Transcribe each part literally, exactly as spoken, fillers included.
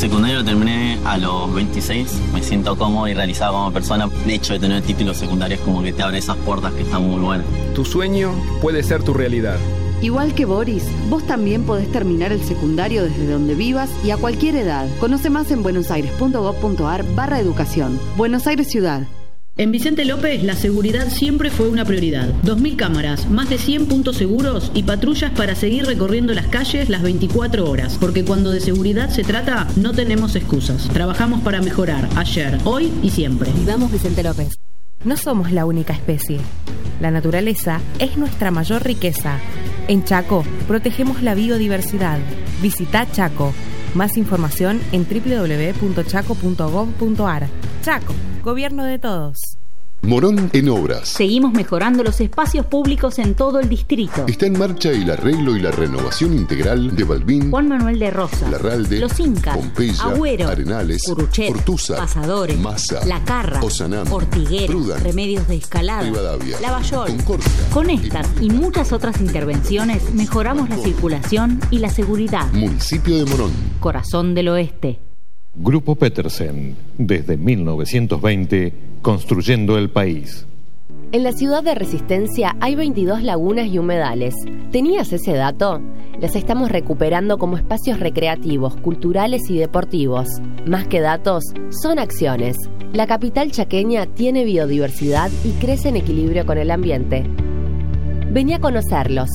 secundario lo terminé a los veintiséis, me siento cómodo y realizado como persona. El hecho de tener títulos secundarios como que te abre esas puertas que están muy buenas. Tu sueño puede ser tu realidad. Igual que Boris, vos también podés terminar el secundario desde donde vivas y a cualquier edad. Conoce más en buenosaires.gov.ar barra educación. Buenos Aires Ciudad. En Vicente López, la seguridad siempre fue una prioridad. dos mil cámaras, más de cien puntos seguros y patrullas para seguir recorriendo las calles las veinticuatro horas. Porque cuando de seguridad se trata, no tenemos excusas. Trabajamos para mejorar, ayer, hoy y siempre. Vivamos Vicente López. No somos la única especie. La naturaleza es nuestra mayor riqueza. En Chaco, protegemos la biodiversidad. Visita Chaco. Más información en doble u doble u doble u punto chaco punto gov punto ar. Chaco, gobierno de todos. Morón en obras. Seguimos mejorando los espacios públicos en todo el distrito. Está en marcha el arreglo y la renovación integral de Balbín, Juan Manuel de Rosas, Larralde, Los Incas, Pompeya, Agüero, Arenales, Curuchet, Ortuza, Pasadores, Massa, La Carra, Osanam, Ortiguera, Prudan, Remedios de Escalada, Rivadavia, Lavallol. Concordia. Con estas y muchas otras intervenciones mejoramos la circulación y la seguridad. Municipio de Morón. Corazón del Oeste. Grupo Petersen, desde mil novecientos veinte, construyendo el país. En la ciudad de Resistencia hay veintidós lagunas y humedales. ¿Tenías ese dato? Las estamos recuperando como espacios recreativos, culturales y deportivos. Más que datos, son acciones. La capital chaqueña tiene biodiversidad y crece en equilibrio con el ambiente. Vení a conocerlos.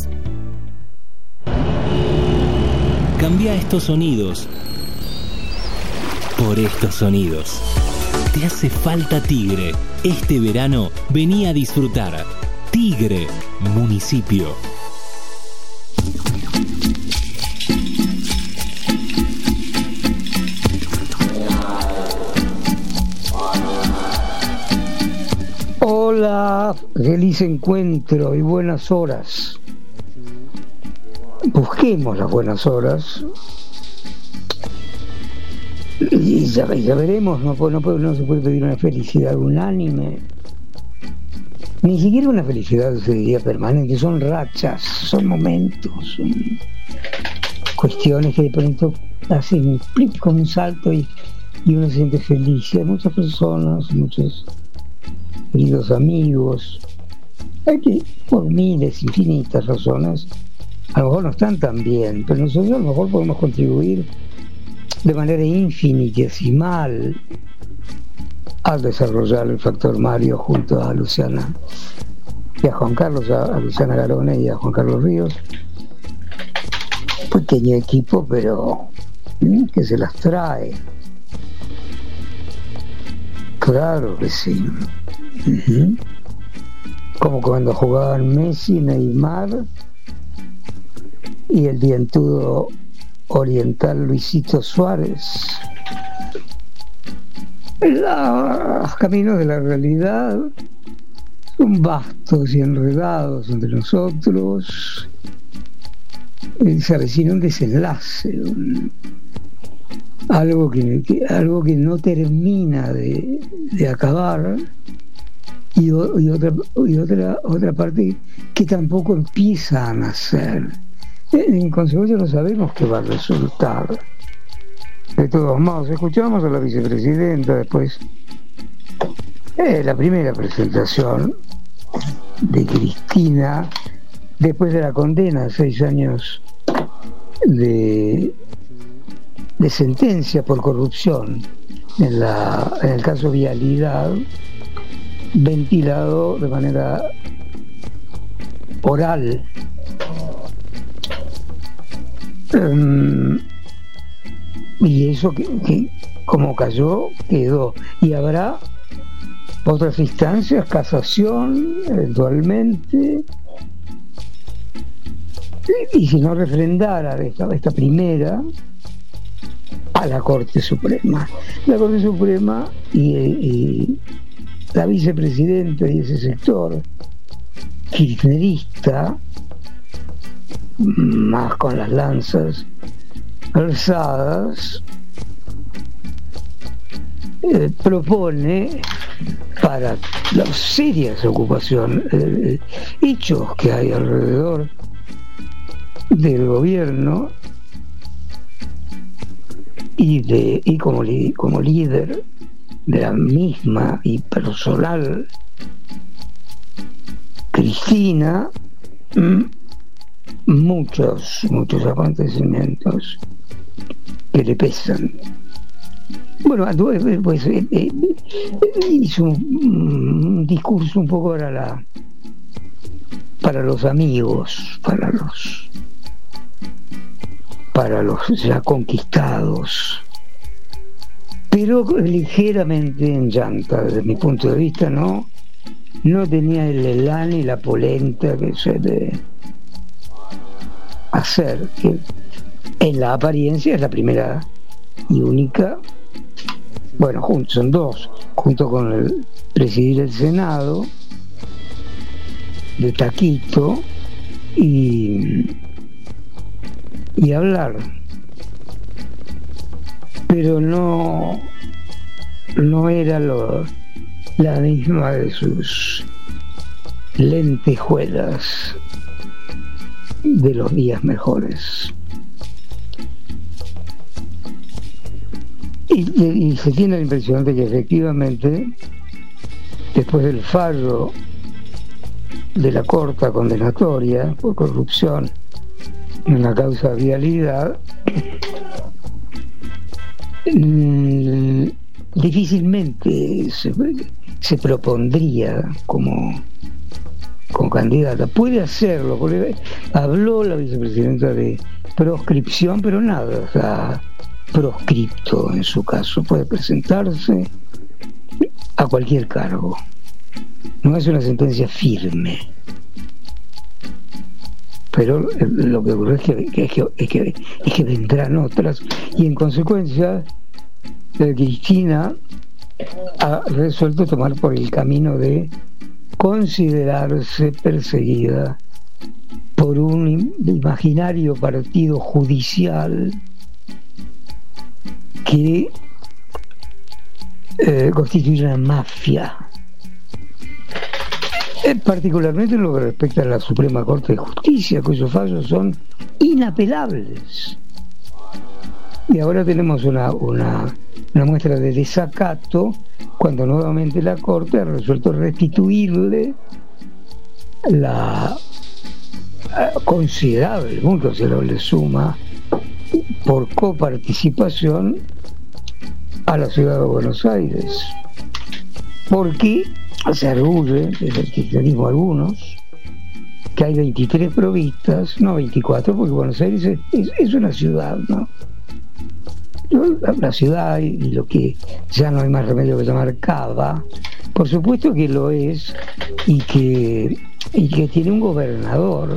Cambia estos sonidos por estos sonidos. Te hace falta Tigre. Este verano vení a disfrutar. Tigre, municipio. Hola, feliz encuentro y buenas horas. Busquemos las buenas horas. Y ya, ya veremos, no, no, no se puede pedir una felicidad unánime, ni siquiera una felicidad de día permanente, son rachas, son momentos, son cuestiones que de pronto hacen con un salto y, y uno se siente feliz. Y hay muchas personas, muchos queridos amigos, hay que, por miles, infinitas razones, a lo mejor no están tan bien, pero nosotros a lo mejor podemos contribuir de manera infinitesimal al desarrollar el factor Mario junto a Luciana y a Juan Carlos, a, a Luciana Garone y a Juan Carlos Ríos. Pequeño equipo, pero ¿eh? que se las trae. Claro que sí. Uh-huh. Como cuando jugaban Messi, Neymar y el dientudo oriental Luisito Suárez. Los caminos de la realidad son vastos y enredados entre nosotros. Se avecina un desenlace, un, algo que, que algo que no termina de, de acabar, y, o, y otra y otra otra parte que tampoco empieza a nacer. En consecuencia no sabemos qué va a resultar. De todos modos, escuchamos a la vicepresidenta después eh, la primera presentación de Cristina después de la condena a seis años de, de sentencia por corrupción en, la, en el caso Vialidad, ventilado de manera oral. Um, y eso que, que como cayó, quedó. Y habrá otras instancias, casación, eventualmente. Y, y si no refrendara esta, esta primera, a la Corte Suprema. La Corte Suprema y, y la vicepresidenta y ese sector kirchnerista, más con las lanzas alzadas, eh, propone para las serias ocupaciones, eh, hechos que hay alrededor del gobierno, y de y como, li, como líder de la misma y personal Cristina, m- muchos muchos acontecimientos que le pesan. Bueno, pues eh, eh, hizo un, un discurso un poco para la para los amigos, para los para los ya conquistados, pero ligeramente en llanta, desde mi punto de vista. No no tenía el elán y la polenta que se debe hacer, que en la apariencia es la primera y única, bueno, juntos son dos, junto con el presidir el Senado de taquito y y hablar, pero no no era lo, la misma de sus lentejuelas de los días mejores. Y, y, y se tiene la impresión de que efectivamente, después del fallo de la corte condenatoria por corrupción en la causa vialidad, mmm, difícilmente se, se propondría como, como candidata. Puede hacerlo, porque habló la vicepresidenta de proscripción, pero nada, o sea, proscripto en su caso, puede presentarse a cualquier cargo. No es una sentencia firme, pero lo que ocurre es que, que, es que, es que, es que vendrán otras, y en consecuencia eh, Cristina ha resuelto tomar por el camino de considerarse perseguida por un imaginario partido judicial que eh, constituye una mafia, eh, particularmente en lo que respecta a la Suprema Corte de Justicia, cuyos fallos son inapelables. Y ahora tenemos una, una, una muestra de desacato cuando nuevamente la Corte ha resuelto restituirle la considerable monto, se lo le suma por coparticipación a la ciudad de Buenos Aires, porque se arguye desde el kirchnerismo algunos que hay veintitrés provistas, no veinticuatro, porque Buenos Aires es, es, es una ciudad, ¿no? La, la ciudad y lo que ya no hay más remedio que llamar Cava, por supuesto que lo es, y que y que tiene un gobernador.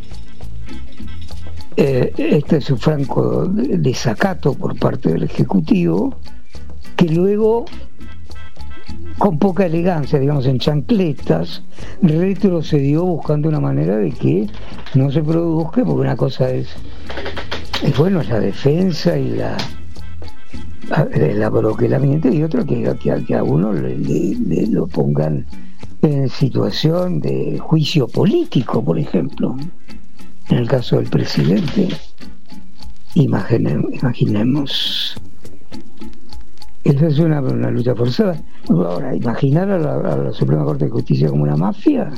Eh, este es un franco desacato por parte del Ejecutivo, que luego, con poca elegancia, digamos en chancletas, retrocedió buscando una manera de que no se produzca, porque una cosa es, es bueno, es la defensa y la el abroquelamiento, y otro que, que, que a uno le, le, le lo pongan en situación de juicio político, por ejemplo, en el caso del presidente. Imaginemos, imaginemos. Esa es una, una lucha forzada. Ahora, imaginar a la, a la Suprema Corte de Justicia como una mafia,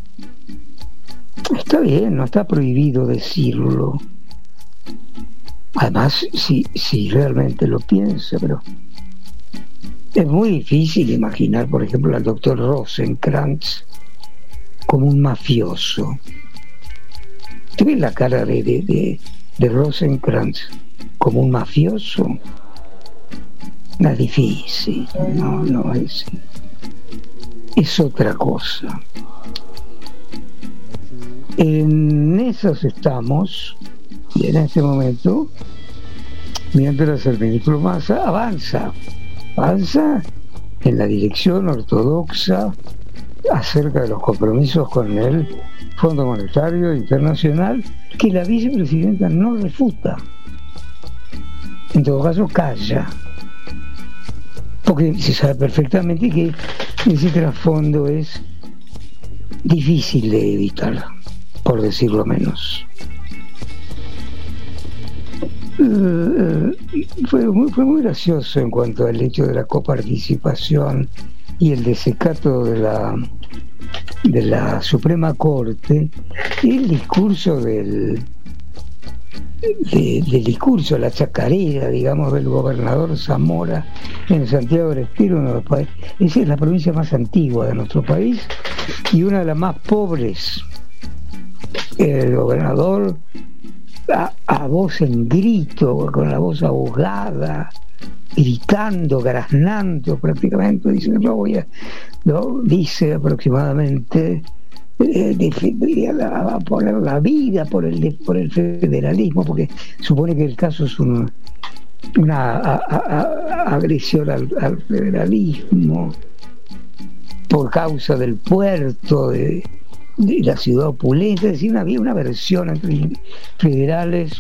está bien, no está prohibido decirlo. Además, si, si realmente lo piensa, pero es muy difícil imaginar, por ejemplo, al doctor Rosenkrantz como un mafioso. ¿Te ves la cara de, de, de, de Rosenkrantz como un mafioso? No es difícil, no, no es. Es otra cosa. En esas estamos, y en este momento, mientras el ministro Massa avanza, avanza en la dirección ortodoxa acerca de los compromisos con el Fondo Monetario Internacional, que la vicepresidenta no refuta. En todo caso, calla, porque se sabe perfectamente que ese trasfondo es difícil de evitar, por decirlo menos. fue muy, fue muy gracioso en cuanto al hecho de la coparticipación y el desacato de la de la Suprema Corte, el discurso del de, del discurso, la chacarera, digamos, del gobernador Zamora en Santiago del Estero, uno de los países. Esa es la provincia más antigua de nuestro país y una de las más pobres. El gobernador a, a voz en grito, con la voz ahogada, gritando, graznando prácticamente, dice, no voy a, no, dice aproximadamente eh, defendería la, a poner la vida por el por el federalismo, porque supone que el caso es un, una a, a, a, agresión al, al federalismo por causa del puerto de, de la ciudad opulenta. Es decir, había una versión entre federales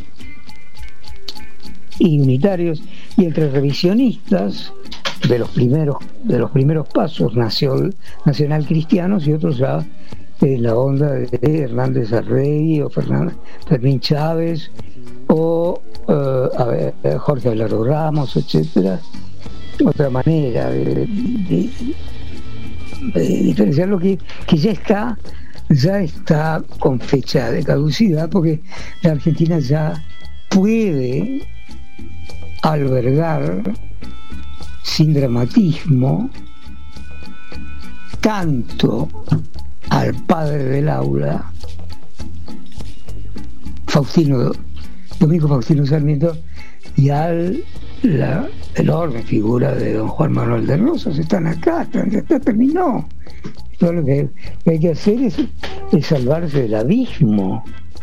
y unitarios, y entre revisionistas de los primeros de los primeros pasos nacional, nacional cristianos, y otros ya en la onda de Hernández Arregui o Fernando, Fermín Chávez o uh, a ver, Jorge Abelardo Ramos, etcétera. Otra manera de, de, de diferenciar lo que, que ya está ya está con fecha de caducidad, porque la Argentina ya puede albergar sin dramatismo tanto al padre del aula, Faustino Domingo Faustino Sarmiento, y al la enorme figura de don Juan Manuel de Rosas. Están acá, están, ya está, terminó. Todo lo que hay que hacer es, es salvarse del abismo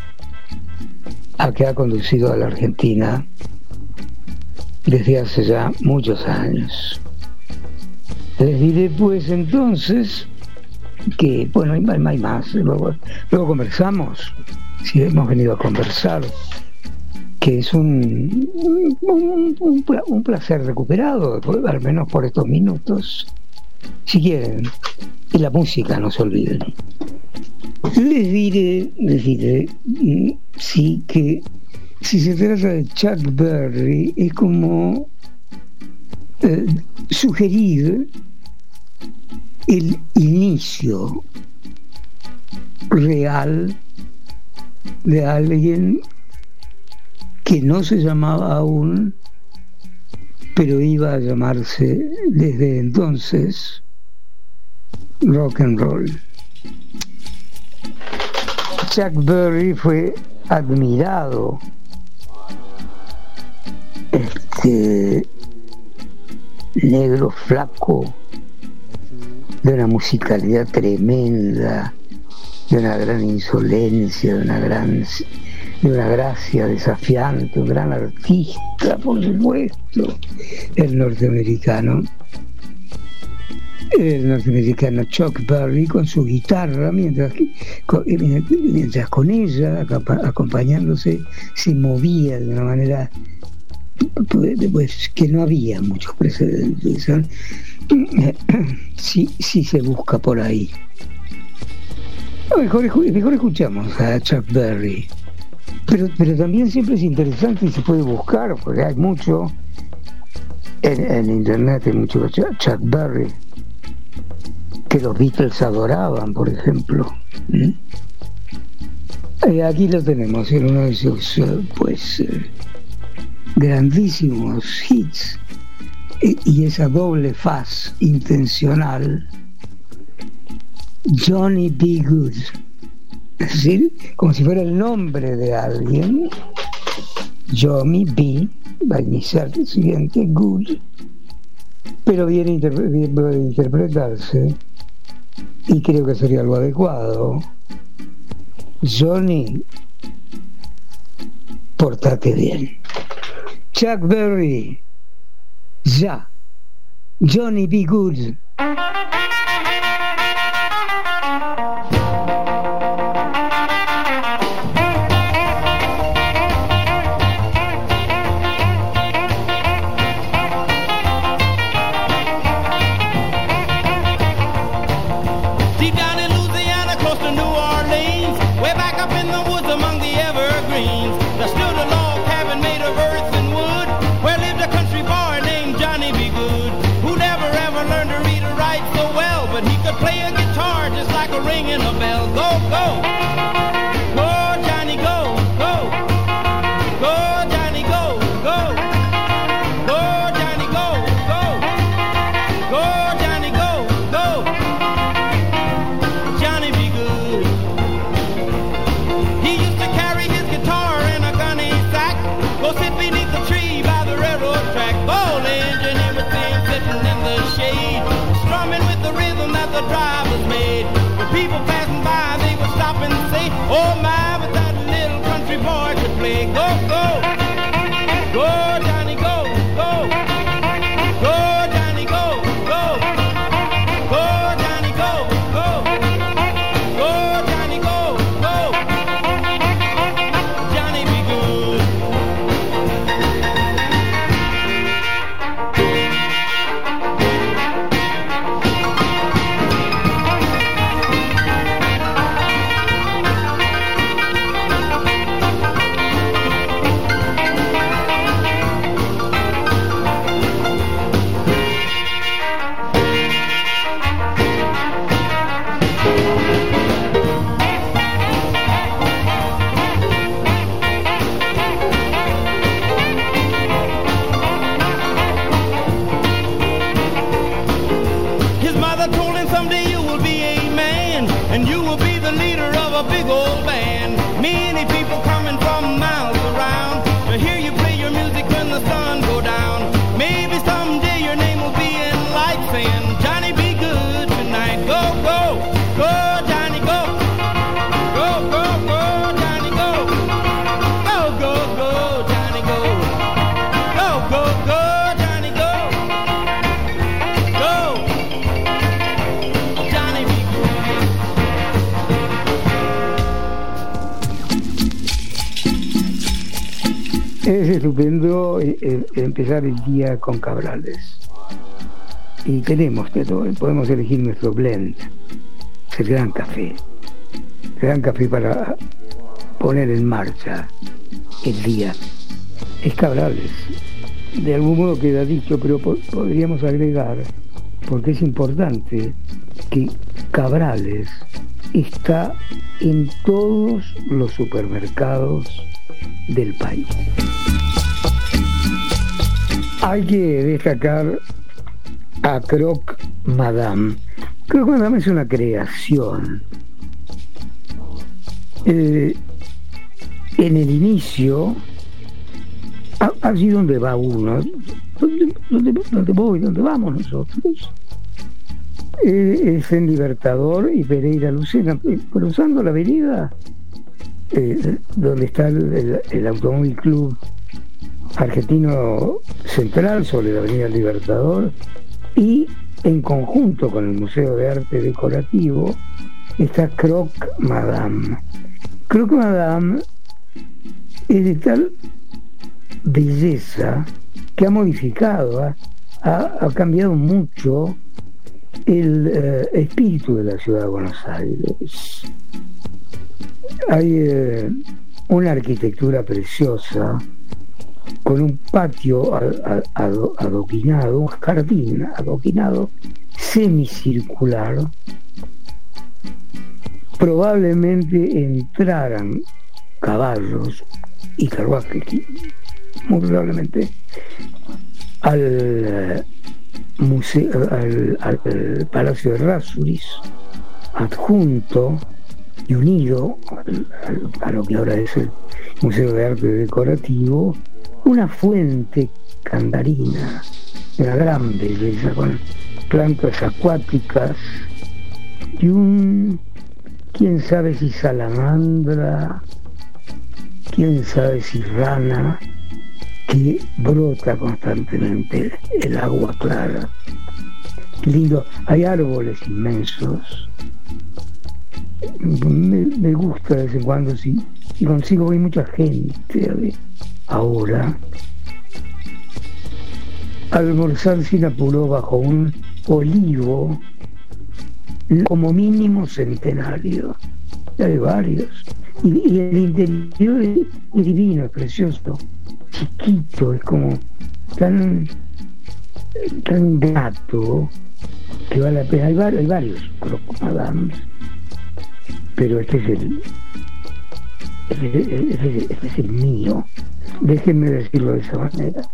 a que ha conducido a la Argentina desde hace ya muchos años. Les diré pues entonces que, bueno, hay, hay más, luego, luego conversamos, si hemos venido a conversar, que es un, un, un, un placer recuperado, al menos por estos minutos, si quieren, y la música, no se olviden. Les diré, les diré, sí, que si se trata de Chuck Berry, es como eh, sugerir el inicio real de alguien que no se llamaba aún, pero iba a llamarse desde entonces rock and roll. Chuck Berry fue admirado, este negro flaco, de una musicalidad tremenda, de una gran insolencia, de una gran de una gracia desafiante, un gran artista, por supuesto, el norteamericano el norteamericano Chuck Berry, con su guitarra, mientras, con, mientras con ella, acompañándose, se movía de una manera pues que no había muchos precedentes. Sí, sí se busca por ahí. Mejor, mejor escuchamos a Chuck Berry, pero, pero también siempre es interesante y se puede buscar, porque hay mucho en, en internet, hay mucho Chuck Berry que los Beatles adoraban, por ejemplo. ¿Mm? Eh, aquí lo tenemos en uno de esos uh, pues uh, grandísimos hits, eh, y esa doble faz intencional, Johnny B. Good, es decir, como si fuera el nombre de alguien, Johnny B. va a iniciar el siguiente Good, pero viene interpre- bien puede interpretarse, y creo que sería algo adecuado: Johnny, pórtate bien. Chuck Berry, ya. Johnny B. Good. Among the evergreens, there stood a log cabin made of earth Johnny, go, go. Go, Johnny, go, go. Go, Johnny, go, go. Go, Johnny, go, go. Go, Johnny, go, go. Johnny, be good. His mother told him someday you will be a man, and you will be the leader of a big old band. Many people coming from miles around to hear you play your music when the sun go down. Maybe someday your name will be in lights saying, Johnny, be good tonight. Go, go, go, Johnny, go. Go, go, go, Johnny, go. Go, go, go, Johnny, go. Go, go, go, Johnny, go. Go. Johnny, be good. Es estupendo eh, eh, empezar el día con Cabrales. Y tenemos que todo, podemos elegir nuestro blend. Es el gran café. El gran café para poner en marcha el día. Es Cabrales. De algún modo queda dicho, pero po- podríamos agregar, porque es importante, que Cabrales está en todos los supermercados del país. Hay que destacar a Croque Madame. Croque Madame es una creación. Eh, en el inicio, a- allí donde va uno, donde, donde, donde voy, donde vamos nosotros, eh, es en Libertador y Pereira Lucena, eh, cruzando la avenida eh, donde está el, el, el Automóvil Club Argentino Central sobre la avenida Libertador, y en conjunto con el Museo de Arte Decorativo está Croque Madame. Croque Madame es de tal belleza que ha modificado, ha, ha, ha cambiado mucho el eh, espíritu de la ciudad de Buenos Aires. Hay eh, una arquitectura preciosa con un patio a- a- ado- adoquinado, un jardín adoquinado semicircular. Probablemente entraran caballos y carruajes, muy probablemente, al eh, museo, al, al- al Palacio de Rasuris, adjunto y unido al- al- a lo que ahora es el Museo de Arte Decorativo, una fuente candarina de una gran belleza con plantas acuáticas y un, quién sabe si salamandra, quién sabe si rana, que brota constantemente el agua clara. Lindo, hay árboles inmensos. Me, me gusta de vez en cuando, si, si consigo, hay mucha gente a ver, ahora. Almorzar sin apuro bajo un olivo como mínimo centenario. Hay varios. Y, y el interior es, es divino, es precioso, chiquito, es como tan tan grato que vale la pena. Hay, var- hay varios Croque Madame, pero este es el este, este- este es el mío. Déjenme decirlo de esa manera.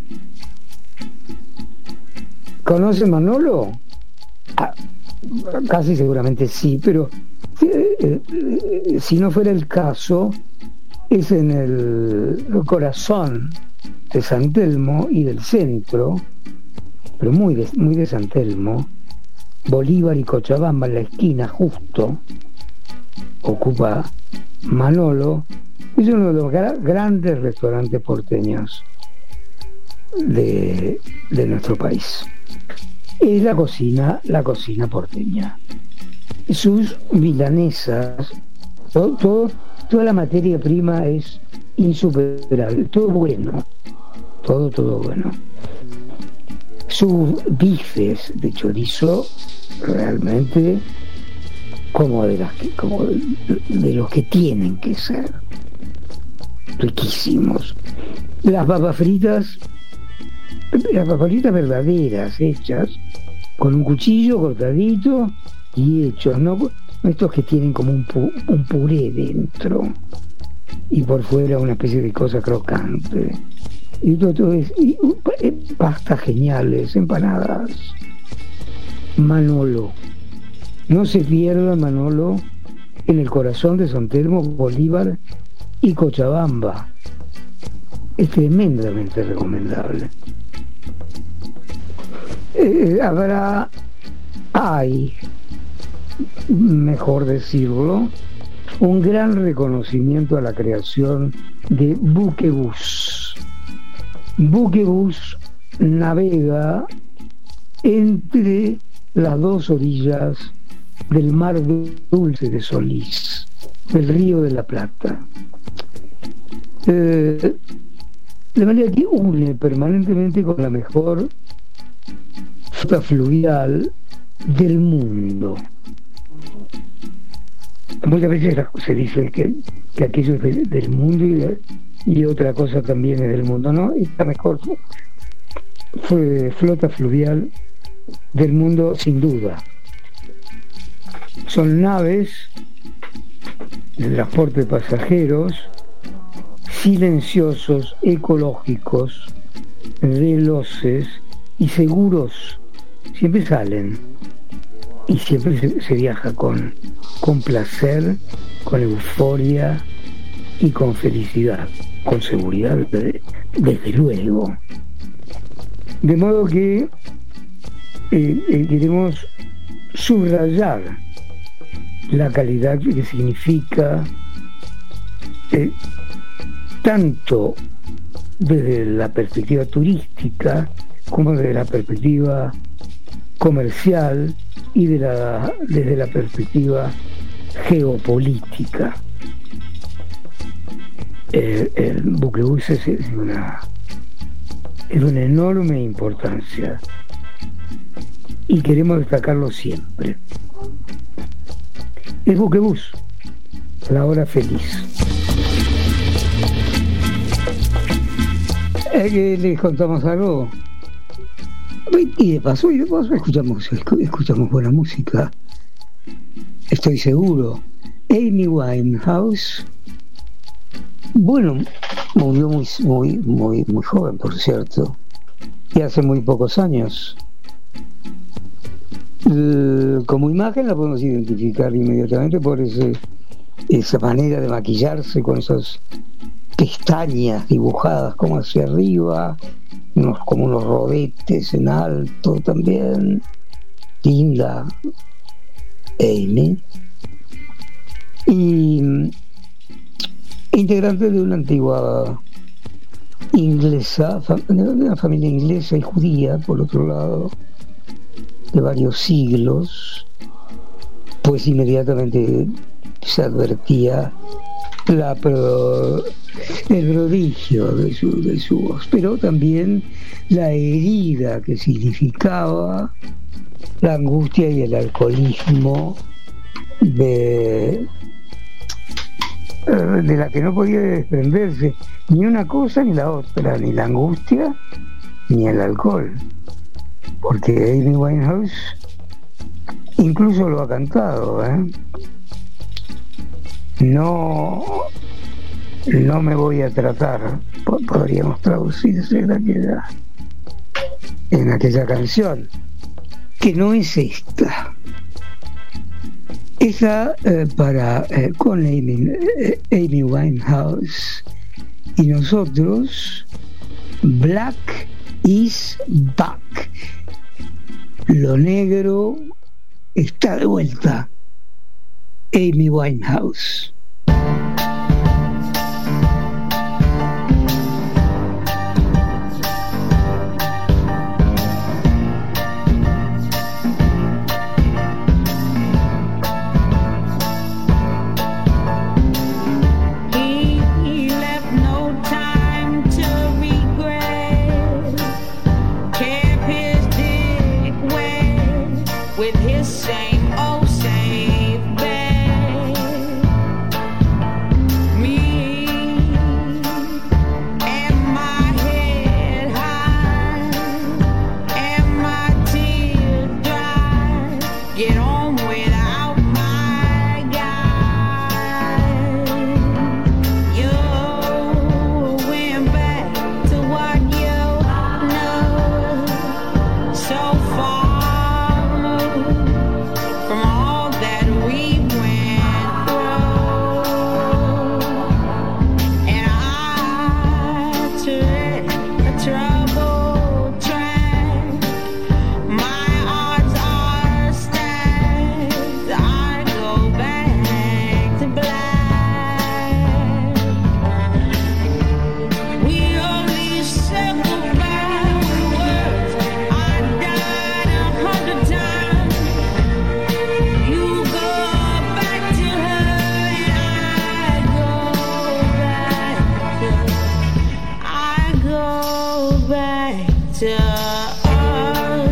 ¿Conoce Manolo? Ah, casi seguramente sí, pero eh, eh, eh, si no fuera el caso, es en el corazón de San Telmo y del centro, pero muy de, muy de San Telmo, Bolívar y Cochabamba, en la esquina justo, ocupa Manolo, Es uno de los gra- grandes restaurantes porteños de, de nuestro país. Es la cocina, la cocina porteña. Sus milanesas, todo, todo, toda la materia prima es insuperable, todo bueno, todo, todo bueno. Sus bifes de chorizo realmente como de, las que, como de, de los que tienen que ser, riquísimos. Las papas fritas, las papas fritas verdaderas, hechas con un cuchillo cortadito y hechos, no estos que tienen como un, pu, un puré dentro y por fuera una especie de cosa crocante. Y todo, todo es y, y, pastas geniales, empanadas. Manolo, no se pierda Manolo en el corazón de San Telmo, Bolívar y Cochabamba. Es tremendamente recomendable. Eh, habrá, hay, mejor decirlo, un gran reconocimiento a la creación de Buquebús. Buquebús navega entre las dos orillas del mar dulce de Solís, del río de la Plata. Eh, de manera que une permanentemente con la mejor flota fluvial del mundo. Muchas veces se dice que, que aquello es de, del mundo y, y otra cosa también es del mundo, ¿no? Y la mejor fue flota fluvial del mundo, sin duda. Son naves de transporte de pasajeros silenciosos, ecológicos, veloces y seguros. Siempre salen y siempre se, se viaja con, con placer, con euforia y con felicidad, con seguridad, de, desde luego. De modo que eh, eh, queremos subrayar la calidad que significa eh, tanto desde la perspectiva turística como desde la perspectiva comercial y de la, desde la perspectiva geopolítica. El, el Buquebús es, es una es una enorme importancia y queremos destacarlo siempre. Es Buquebús, la hora feliz. Eh, que les contamos algo. Y de paso, y de paso escuchamos, escuchamos buena música. Estoy seguro. Amy Winehouse, bueno, murió muy, muy, muy, muy joven, por cierto, y hace muy pocos años. Eh, como imagen la podemos identificar inmediatamente por ese, esa manera de maquillarse con esas pestañas dibujadas como hacia arriba, unos, como unos rodetes en alto también. Linda Amy, y integrante de una antigua inglesa, de una familia inglesa y judía, por otro lado, de varios siglos, pues inmediatamente se advertía la pro, el prodigio de su, de su voz, pero también la herida que significaba la angustia y el alcoholismo de, de la que no podía desprenderse ni una cosa ni la otra, ni la angustia ni el alcohol, porque Amy Winehouse incluso lo ha cantado, ¿eh? No, no me voy a tratar, podríamos traducirse en aquella, en aquella canción, que no es esta. Esa eh, para eh, con Amy, eh, Amy Winehouse y nosotros, Black is Back. Lo negro está de vuelta. Amy Winehouse. with his same old same bed. Me and my head high and my tears dry. Get on without my guy. You went back to what you know so far. From all that we went through, and I tread a troubled track. My odds are stacked. I go back to black. We only said goodbye with words. I died a hundred times. You go back to her and I go back. I go back to us.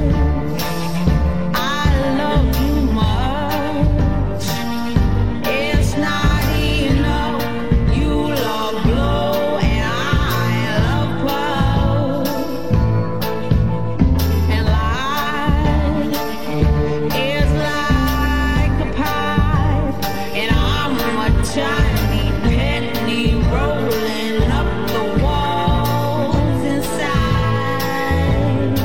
I love you much. It's not enough. You love blow and I love pop. And life is like a pie, and I'm a tiny penny rolling up the walls inside.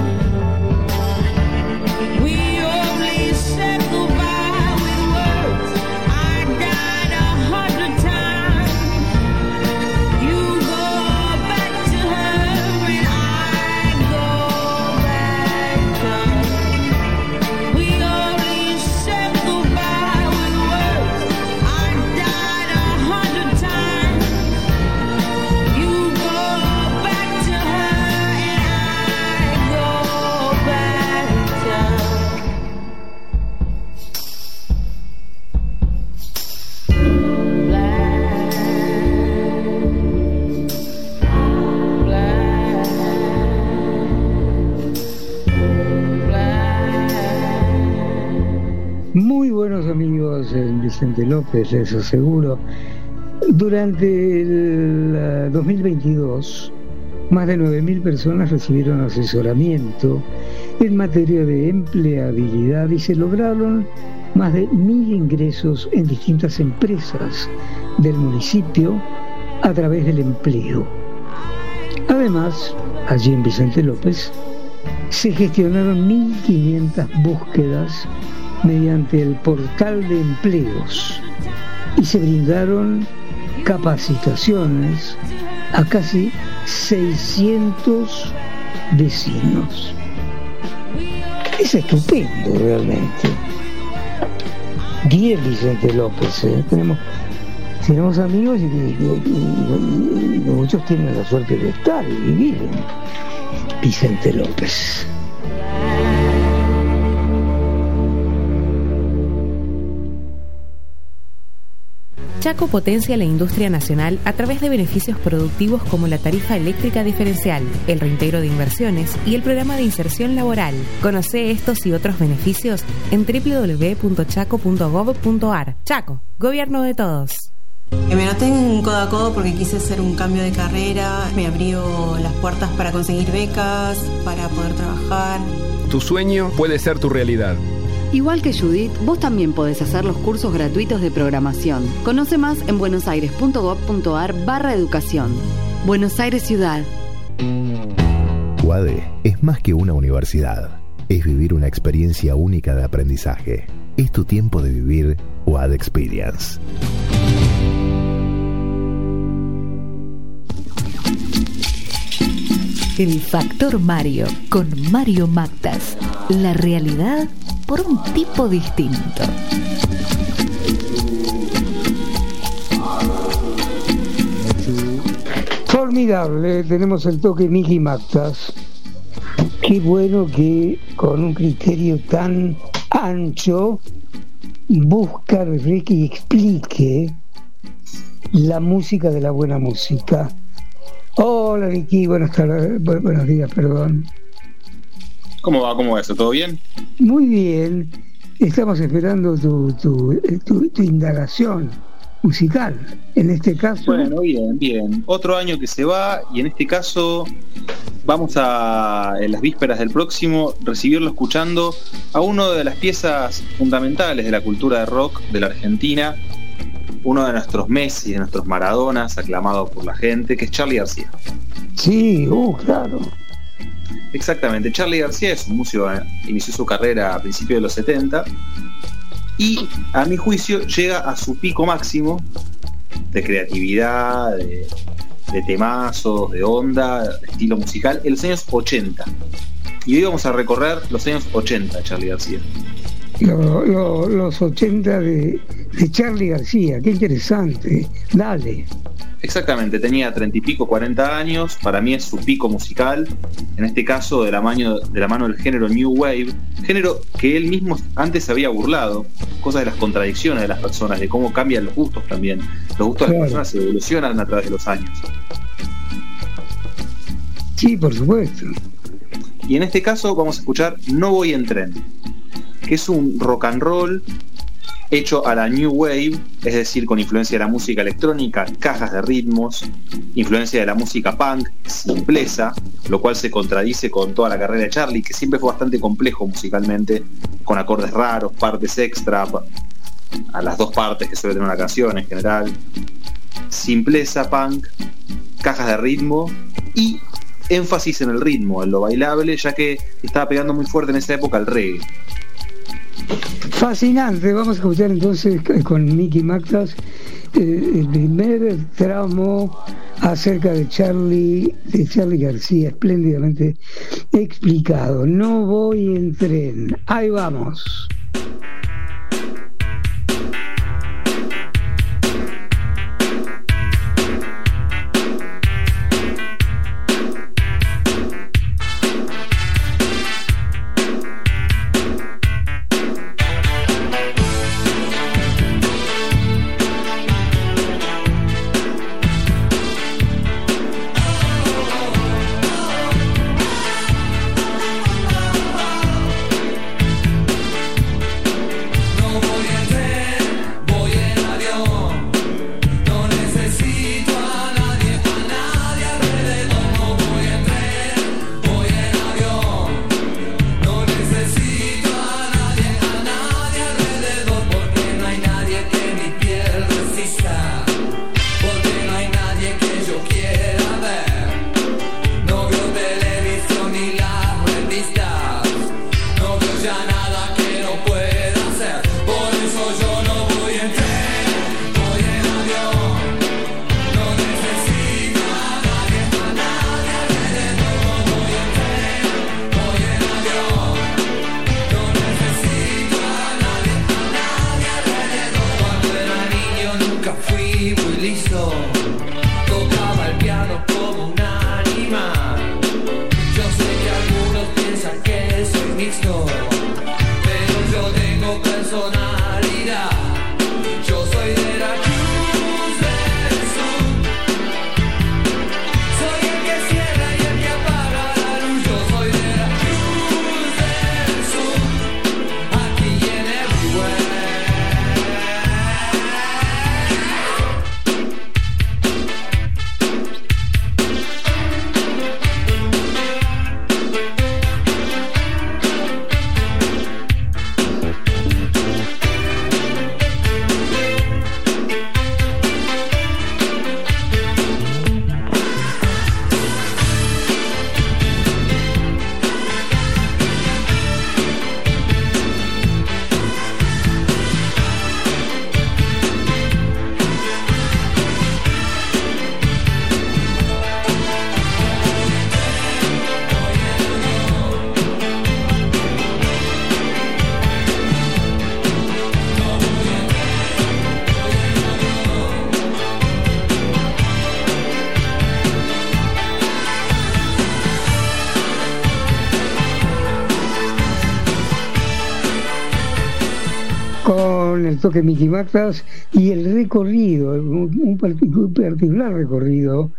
We only said goodbye with words. I died a hundred times. You go back to her and I go back to her. We only said goodbye with words. I died a hundred times. You go back to her and I go back to her. Muy buenos amigos en Vicente López, eso seguro. Durante el eh, dos mil veintidós, más de nueve mil personas recibieron asesoramiento en materia de empleabilidad y se lograron más de mil ingresos en distintas empresas del municipio a través del empleo. Además, allí en Vicente López, se gestionaron mil quinientas búsquedas mediante el portal de empleos y se brindaron capacitaciones a casi seiscientos vecinos. Es estupendo realmente. Bien Vicente López, ¿eh? tenemos tenemos amigos y, y- y- y muchos tienen la suerte de estar y vivir en Vicente López. Chaco potencia la industria nacional a través de beneficios productivos como la tarifa eléctrica diferencial, el reintegro de inversiones y el programa de inserción laboral. Conoce estos y otros beneficios en doble u doble u doble u punto chaco punto gob punto ar. Chaco, gobierno de todos. Me noté en Codo a Codo porque quise hacer un cambio de carrera, me abrió las puertas para conseguir becas, para poder trabajar. Tu sueño puede ser tu realidad. Igual que Judith, vos también podés hacer los cursos gratuitos de programación. Conoce más en buenosaires punto gob punto ar barra educación. Buenos Aires Ciudad. U A D E es más que una universidad. Es vivir una experiencia única de aprendizaje. Es tu tiempo de vivir U A D E Experience. El Factor Mario, con Mario Mactas. La realidad por un tipo distinto. Formidable, tenemos el toque Miki Mactas. Qué bueno que con un criterio tan ancho busca, refleje y explique la música de la buena música. Hola Vicky, buenas tardes, bu- buenos días, perdón. ¿Cómo va? ¿Cómo va eso? ¿Todo bien? Muy bien. estamos esperando tu, tu, tu, tu indagación musical. En este caso... Bueno, bien, bien. Otro año que se va, y en este caso vamos a, en las vísperas del próximo, recibirlo escuchando a una de las piezas fundamentales de la cultura de rock de la Argentina, uno de nuestros Messi, de nuestros Maradonas, aclamado por la gente, que es Charly García. Sí, uh, claro. Exactamente, Charly García es un músico, inició su carrera a principios de los setenta y, a mi juicio, llega a su pico máximo de creatividad, de, de temazos, de onda, de estilo musical, en los años ochenta. Y hoy vamos a recorrer los años ochenta de Charly García. Lo, lo, los ochenta de, de Charly García, qué interesante. Dale. Exactamente, tenía treinta y pico, cuarenta años. Para mí es su pico musical, en este caso de la mano, de la mano del género New Wave, género que él mismo antes había burlado, cosas de las contradicciones de las personas, de cómo cambian los gustos también. Los gustos de las personas se evolucionan a través de los años. Sí, por supuesto. Y en este caso vamos a escuchar No Voy en Tren, que es un rock and roll hecho a la New Wave, es decir, con influencia de la música electrónica, cajas de ritmos, influencia de la música punk, simpleza, lo cual se contradice con toda la carrera de Charly, que siempre fue bastante complejo musicalmente, con acordes raros, partes extra, a las dos partes que suele tener una canción en general. Simpleza, punk, cajas de ritmo y énfasis en el ritmo, en lo bailable, ya que estaba pegando muy fuerte en esa época el reggae. Fascinante. Vamos a escuchar entonces con Mickey Mactas eh, el primer tramo acerca de Charly, de Charly García, espléndidamente explicado. No voy en tren. Ahí vamos. El toque Mickey Mactas y el recorrido, un particular recorrido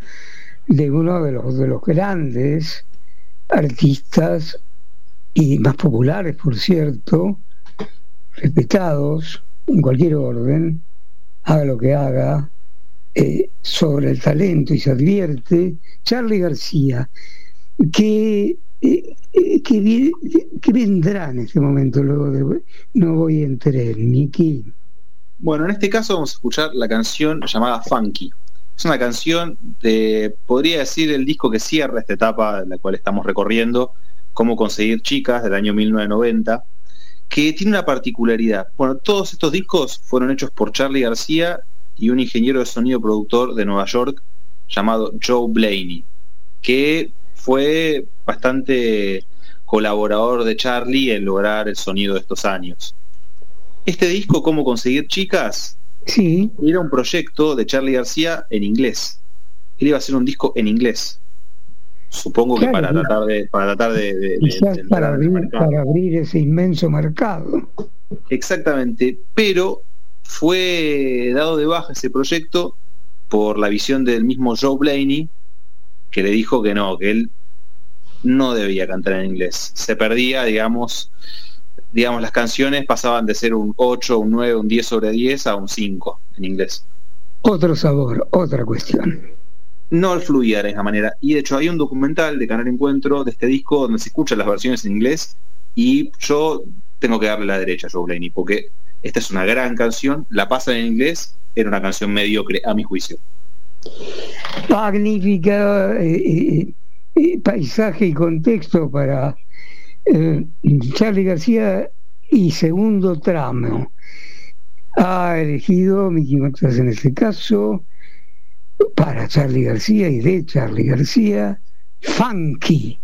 de uno de los, de los grandes artistas y más populares, por cierto, respetados en cualquier orden, haga lo que haga, eh, sobre el talento, y se advierte. Charly García, que, eh, que, vi, que vendrá en este momento luego de No voy en tren, Niki. Bueno, en este caso vamos a escuchar la canción llamada Funky. Es una canción de, podría decir, el disco que cierra esta etapa en la cual estamos recorriendo, Cómo conseguir chicas, del año mil novecientos noventa, que tiene una particularidad. Bueno, todos estos discos fueron hechos por Charly García y un ingeniero de sonido productor de Nueva York llamado Joe Blaney, que fue bastante colaborador de Charly en lograr el sonido de estos años. Este disco, Cómo conseguir chicas, sí, era un proyecto de Charly García en inglés. Él iba a hacer un disco en inglés. Supongo que claro, para tratar de para tratar de, de, quizás de para abrir, para abrir ese inmenso mercado. Exactamente, pero fue dado de baja ese proyecto por la visión del mismo Joe Blaney, que le dijo que no, que él no debía cantar en inglés. Se perdía, digamos, digamos las canciones pasaban de ser un ocho, un nueve, un diez sobre diez a un cinco en inglés. Otro sabor, otra cuestión. No fluía de la misma manera. Y de hecho hay un documental de Canal Encuentro de este disco donde se escuchan las versiones en inglés, y yo tengo que darle la derecha a Joe Blaney, porque esta es una gran canción, la pasa en inglés, era una canción mediocre a mi juicio. Magnífica eh, eh, paisaje y contexto para eh, Charly García, y segundo tramo ha elegido Miki Mactas en este caso para Charly García y de Charly García, Funky.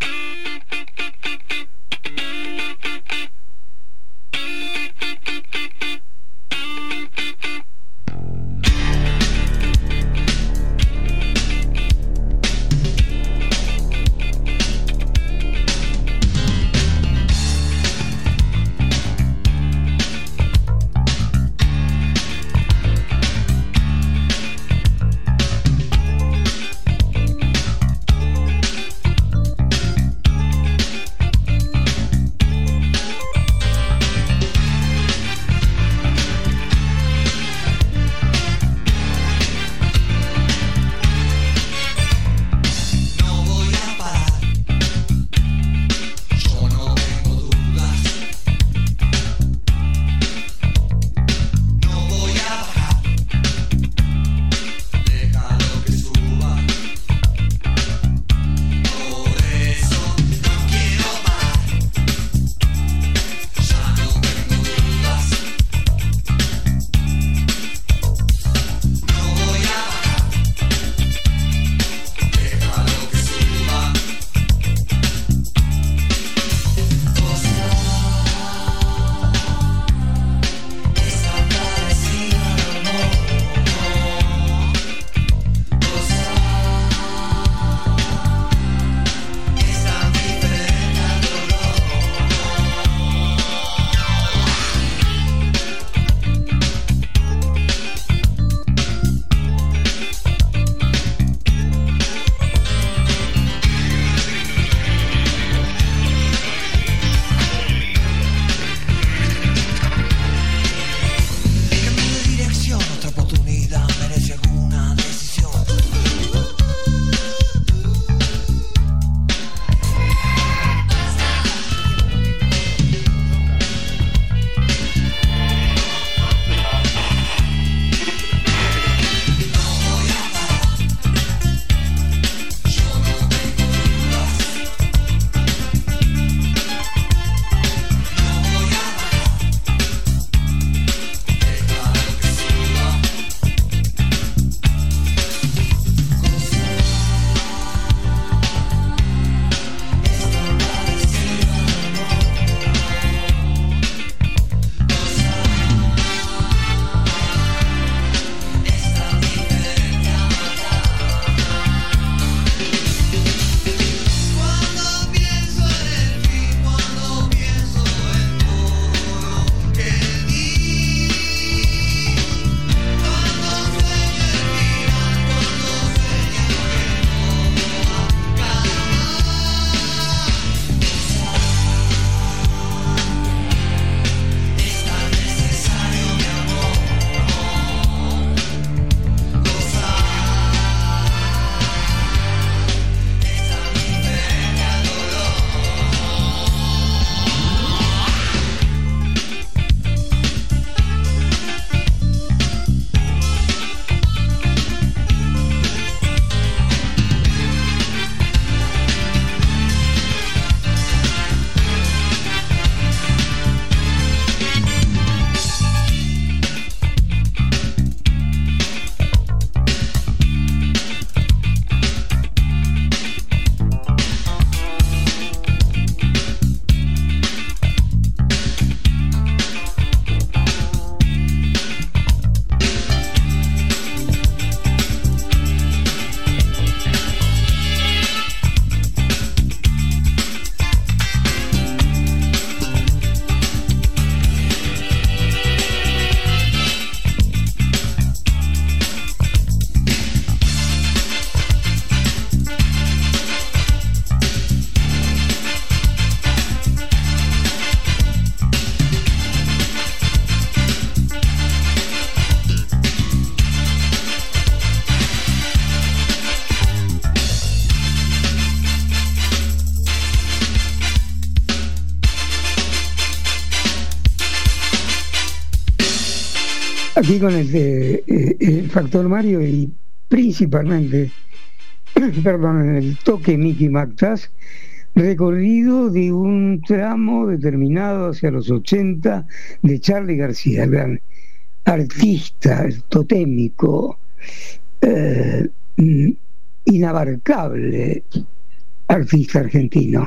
aquí con el, de, eh, el factor Mario y principalmente, perdón, en el toque Mickey Mactas, recorrido de un tramo determinado hacia los ochenta de Charly García, el gran artista, el totémico, eh, inabarcable artista argentino.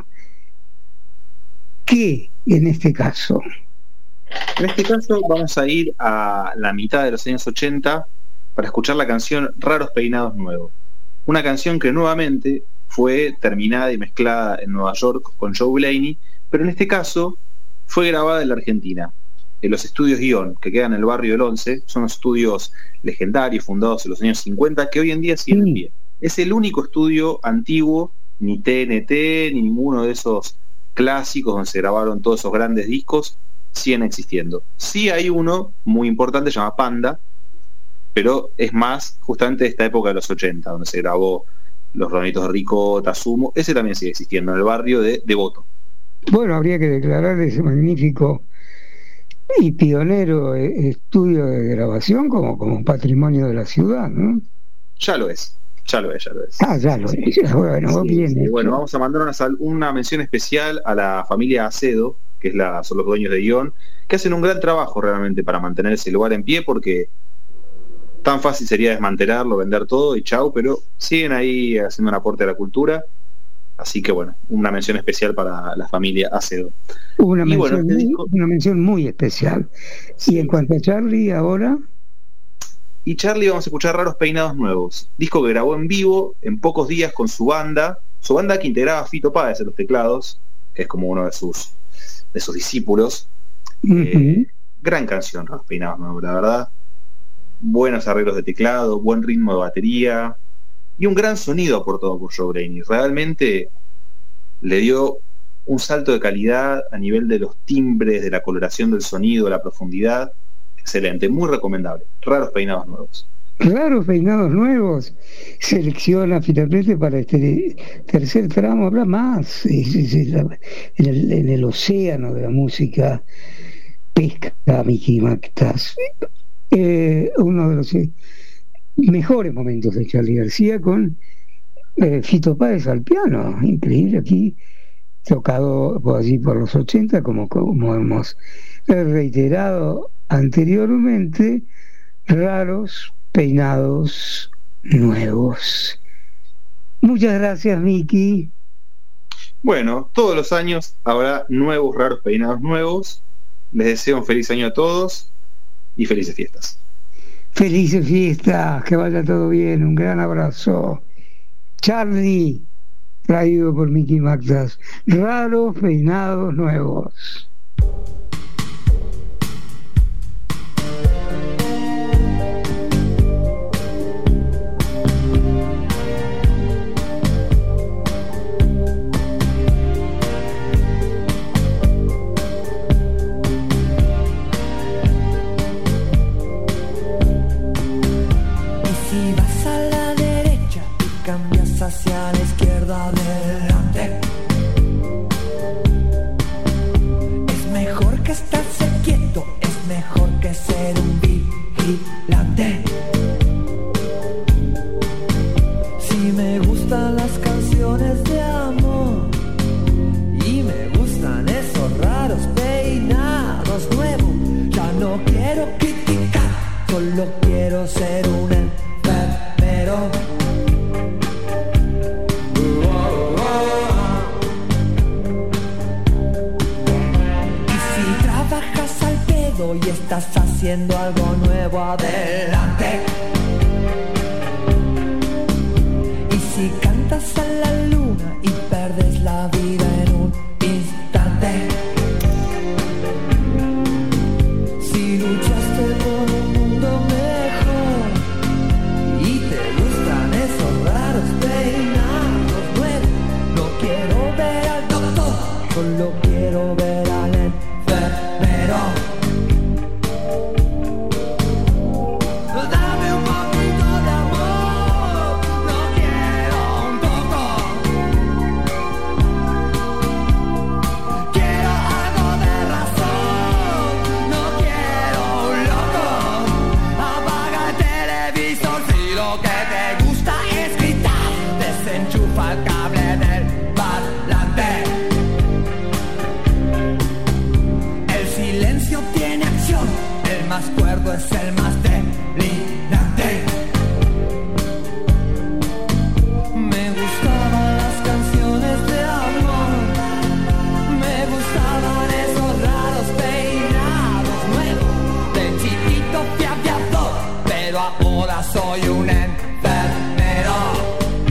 ¿Qué en este caso? En este caso vamos a ir a la mitad de los años ochenta para escuchar la canción Raros Peinados Nuevos. Una canción que nuevamente fue terminada y mezclada en Nueva York con Joe Blaney, pero en este caso fue grabada en la Argentina, en los estudios Guión, que quedan en el barrio del Once. Son estudios legendarios fundados en los años cincuenta que hoy en día siguen en pie. Es el único estudio antiguo, ni T N T, ni ninguno de esos clásicos donde se grabaron todos esos grandes discos, siguen existiendo. Sí hay uno muy importante, se llama Panda, pero es más justamente de esta época de los ochenta, donde se grabó Los Redonditos de Ricota, Sumo. Ese también sigue existiendo en el barrio de Devoto. Bueno, habría que declarar ese magnífico y pionero estudio de grabación como, como un patrimonio de la ciudad, ¿no? Ya lo es, ya lo es, ya lo es. Ah, ya lo sí, es. Ya, bueno, sí, bien, sí. Bueno, vamos a mandar una, sal- una mención especial a la familia Acedo, que es la, son los dueños de Guión, que hacen un gran trabajo realmente para mantener ese lugar en pie, porque tan fácil sería desmantelarlo, vender todo y chau, pero siguen ahí haciendo un aporte a la cultura. Así que bueno, una mención especial para la familia Acedo. Una, y mención, bueno, este muy, disco, una mención muy especial. Sí. Y en cuanto a Charly, ahora... Y Charly vamos a escuchar Raros Peinados Nuevos, disco que grabó en vivo en pocos días con su banda, su banda que integraba a Fito Páez en los teclados, que es como uno de sus, de sus discípulos. Uh-huh. eh, gran canción, Raros Peinados Nuevos, la verdad. Buenos arreglos de teclado, buen ritmo de batería y un gran sonido aportado por Joe Blaney. Realmente le dio un salto de calidad a nivel de los timbres, de la coloración del sonido, la profundidad. Excelente, muy recomendable. Raros Peinados Nuevos. Raros Peinados Nuevos selecciona finalmente para este tercer tramo. Habrá más es, es, es, en, el, en el océano de la música pesca Mickey Mactas. Eh, uno de los eh, mejores momentos de Charly García con eh, Fito Páez al piano, increíble, aquí tocado por allí por los ochenta, como, como hemos reiterado anteriormente. Raros Peinados Nuevos. Muchas gracias, Miki. Bueno, todos los años habrá nuevos Raros Peinados Nuevos. Les deseo un feliz año a todos y felices fiestas. Felices fiestas, que vaya todo bien, un gran abrazo. Charly, traído por Mickey Mactas, Raros Peinados Nuevos. Hacia la izquierda adelante, es mejor que estarse quieto, es mejor que ser un vigilante. Si me gustan las canciones de amor y me gustan esos raros peinados nuevos, ya no quiero criticar, solo quiero ser un enfermero. Y estás haciendo algo nuevo, adelante. Y si cantas a la luna y perdes la vida en un instante, si luchaste por un mundo mejor y te gustan esos raros peinados nuevos, no quiero ver al doctor, solo quiero ver al enfermero. más cuerdo es el más delirante. Me gustaban las canciones de amor, me gustaban esos raros peinados nuevos. De chiquito fui aviador, pero ahora soy un enfermero.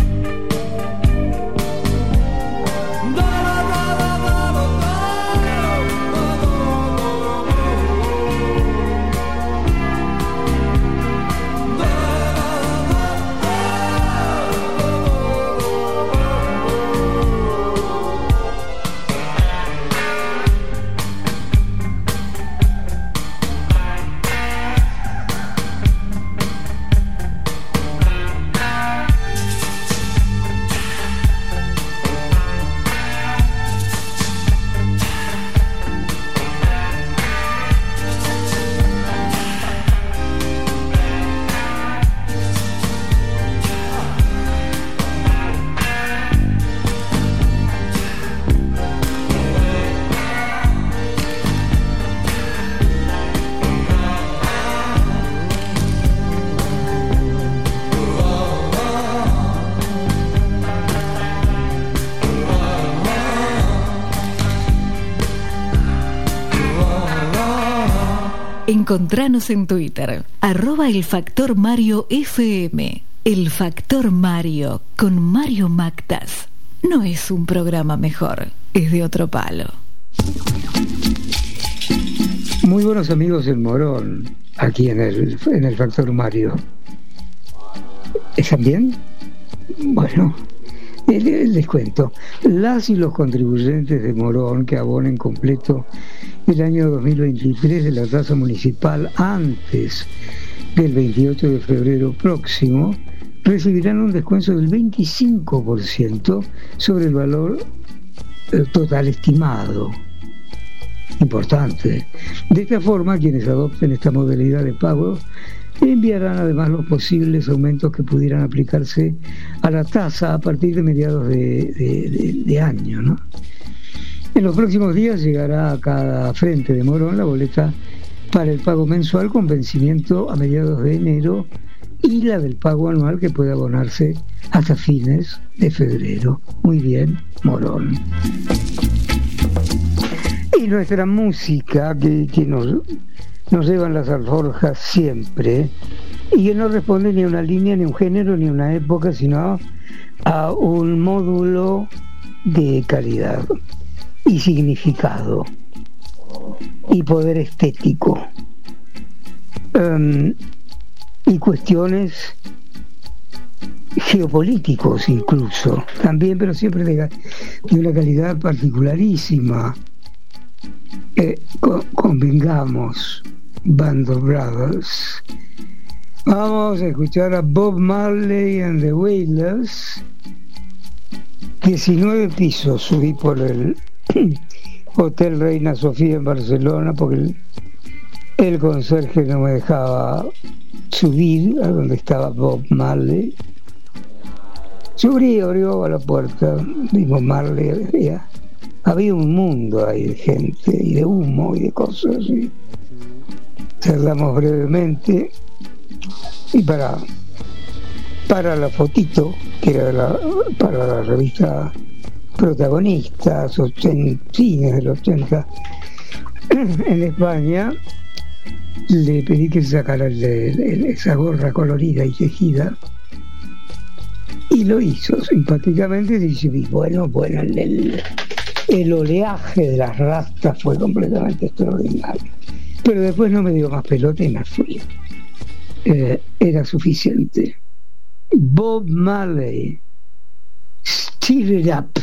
Encontranos en Twitter, arroba el Factor Mario F M. El Factor Mario, con Mario Mactas. No es un programa mejor, es de otro palo. Muy buenos amigos en Morón, aquí en el, en el Factor Mario. ¿Están bien? Bueno, les cuento. Las y los contribuyentes de Morón que abonen completo el año dos mil veintitrés de la tasa municipal antes del veintiocho de febrero próximo recibirán un descuento del veinticinco por ciento sobre el valor eh, total estimado. Importante. De esta forma, quienes adopten esta modalidad de pago enviarán además los posibles aumentos que pudieran aplicarse a la tasa a partir de mediados de, de, de, de año, ¿no? En los próximos días llegará a cada frente de Morón la boleta para el pago mensual con vencimiento a mediados de enero y la del pago anual que puede abonarse hasta fines de febrero. Muy bien, Morón. Y nuestra música que, que nos, nos llevan las alforjas siempre y que no responde ni a una línea, ni a un género, ni a una época, sino a un módulo de calidad y significado y poder estético um, y cuestiones geopolíticos incluso también, pero siempre de, de una calidad particularísima. Eh, con, convengamos, Band of Brothers. Vamos a escuchar a Bob Marley and the Wailers. diecinueve pisos subí por el Hotel Reina Sofía en Barcelona porque el, el conserje no me dejaba subir a donde estaba Bob Marley. Subí, abrió a la puerta, vimos Marley, había, había un mundo ahí de gente y de humo y de cosas, y charlamos brevemente y para para la fotito que era la, para la revista Protagonistas, ochenta, fines del ochenta en España, le pedí que sacara el, el, esa gorra colorida y tejida y lo hizo simpáticamente. Dice, bueno, bueno, el, el, el oleaje de las rastas fue completamente extraordinario, pero después no me dio más pelota y me fui. Eh, era suficiente. Bob Marley, Stir It Up.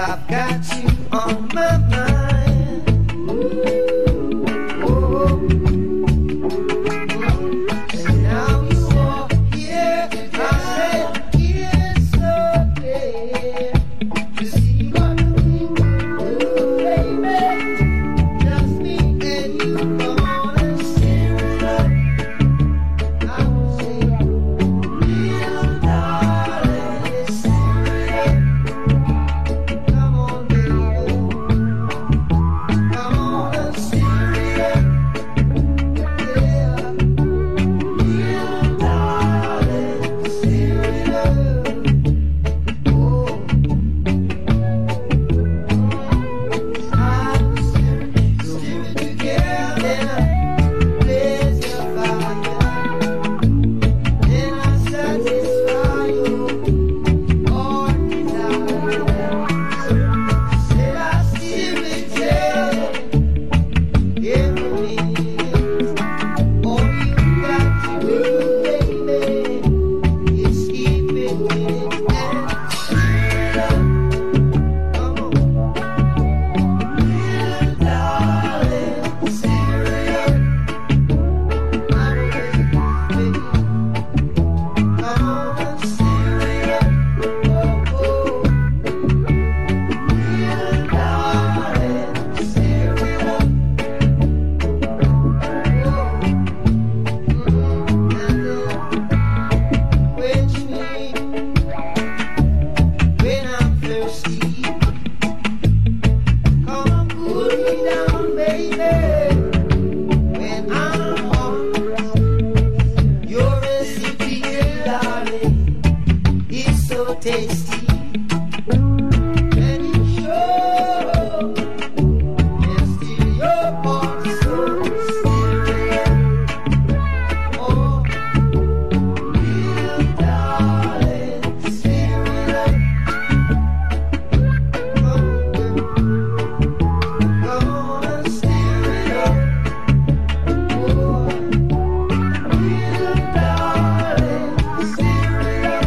I've got you on my mind. Oh, and now you are here. I said it's okay to see what we do, baby. Just me and you, come on and steer it up. I will say, little darling, steer it up. Come on, baby. Come on and steer it up. Yeah. Little darling, steer it up. Oh. I will steer it, steer it together. Blaze your fire. Then I satisfy you all desire. Said I steer it together every minute. All you got to do, baby, is keep it in it and steer it up. Come on, little darling, steer it up. I'm ready, baby. Come on and steer it up. Oh, oh. Little darling, steer it up. Quench me when I'm thirsty. Come on, cool me down, baby, when I'm hungry. Your recipe, darling, is so tasty. And you show and still your heart so serious. Oh, little darling, steer it up. Come on, come on and steer it up. Oh, little darling, steer it up.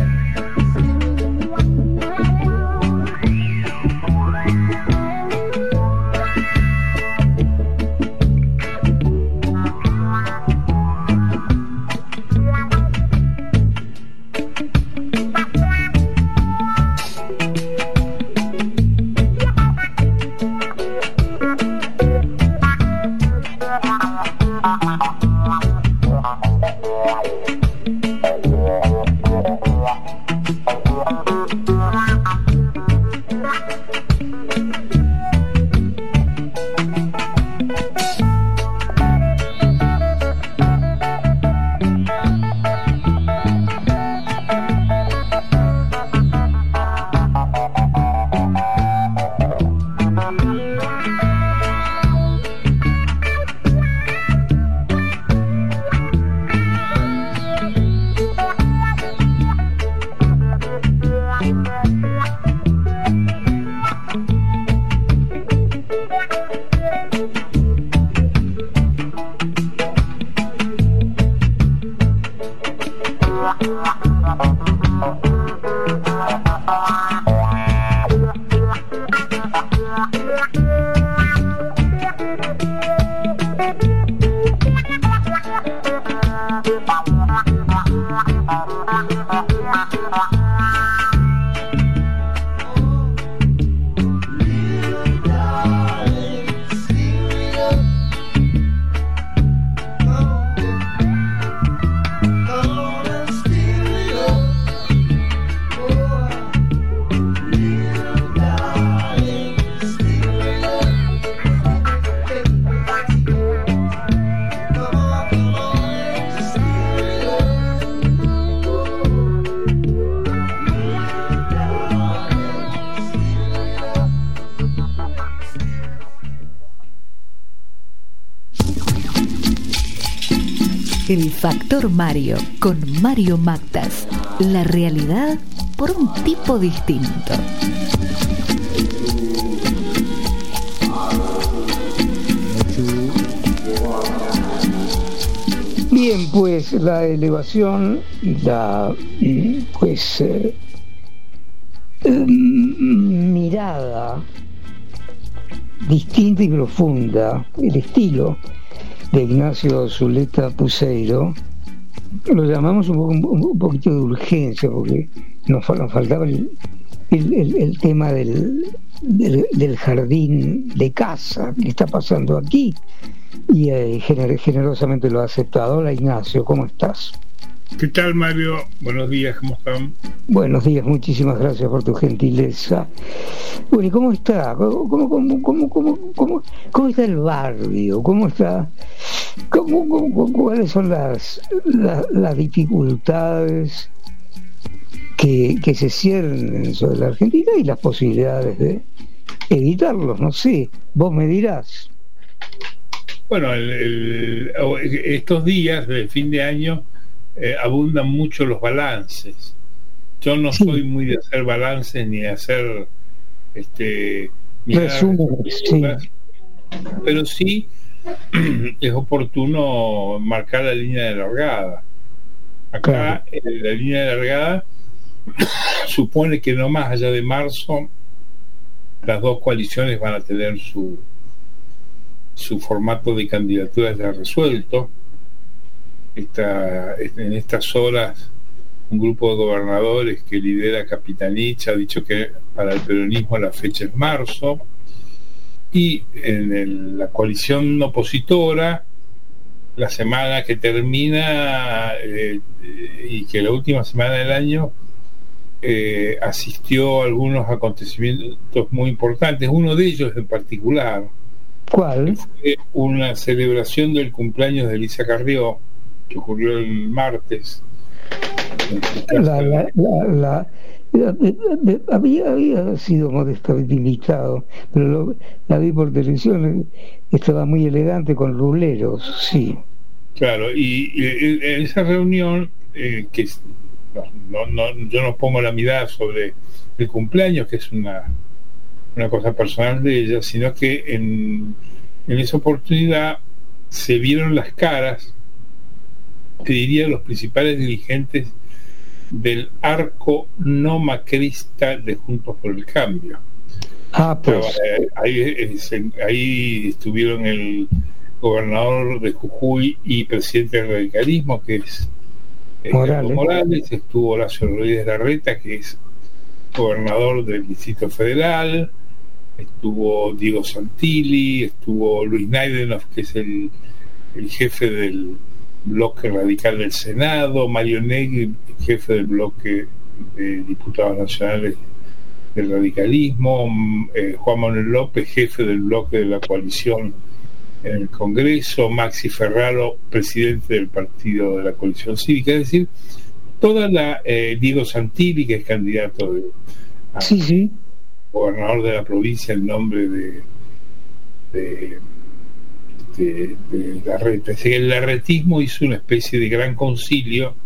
El Factor Mario con Mario Mactas. La realidad por un tipo distinto. Bien, pues la elevación y la pues eh, eh, mi mirada distinta y profunda, el estilo de Ignacio Zuleta Puceiro, lo llamamos un, poco, un, un poquito de urgencia, porque nos, nos faltaba el, el, el, el tema del, del, del jardín de casa que está pasando aquí, y eh, gener, generosamente lo ha aceptado. Hola Ignacio, ¿cómo estás? ¿Qué tal, Mario? Buenos días, ¿cómo están? Buenos días, muchísimas gracias por tu gentileza. Bueno, ¿y cómo está? ¿Cómo, cómo, cómo, cómo, cómo, cómo, cómo está el barrio? ¿Cómo está? ¿Cómo, cómo, ¿Cuáles son las, las, las dificultades que, que se ciernen sobre la Argentina y las posibilidades de evitarlos? No sé, vos me dirás. Bueno, el, el, estos días de fin de año eh, abundan mucho los balances. Yo no sí. soy muy de hacer balances ni de hacer este resúmenes, sí. Pero sí es oportuno marcar la línea de largada. Acá claro. eh, la línea de largada supone que no más allá de marzo las dos coaliciones van a tener su su formato de candidaturas ya resuelto. Esta, en estas horas un grupo de gobernadores que lidera Capitanich ha dicho que para el peronismo la fecha es marzo, y en el, la coalición opositora, la semana que termina eh, y que la última semana del año eh, asistió a algunos acontecimientos muy importantes, uno de ellos en particular. ¿Cuál? Fue una celebración del cumpleaños de Elisa Carrió, que ocurrió el martes. La, la, la, la, la, la, había, había sido modestamente invitado, pero lo, la vi por televisión, estaba muy elegante con ruleros, sí. Claro, y, y en esa reunión, eh, que no, no, no, yo no pongo la mirada sobre el cumpleaños, que es una una cosa personal de ella, sino que en, en esa oportunidad se vieron las caras, te diría, los principales dirigentes del arco no macrista de Juntos por el Cambio. Ah, pues. Pero, eh, ahí, ahí estuvieron el gobernador de Jujuy y presidente del radicalismo, que es eh, Morales. Morales, estuvo Horacio Rodríguez Larreta, que es gobernador del Distrito Federal, estuvo Diego Santilli, estuvo Luis Naidenov, que es el, el jefe del bloque radical del Senado, Mario Negri, jefe del bloque de diputados nacionales del radicalismo, eh, Juan Manuel López, jefe del bloque de la coalición en el Congreso, Maxi Ferraro, presidente del partido de la coalición cívica, es decir, toda la eh, Diego Santilli, que es candidato de, a, sí, sí. gobernador de la provincia en nombre de de, de, de Larreta. Es decir, el larretismo hizo una especie de gran concilio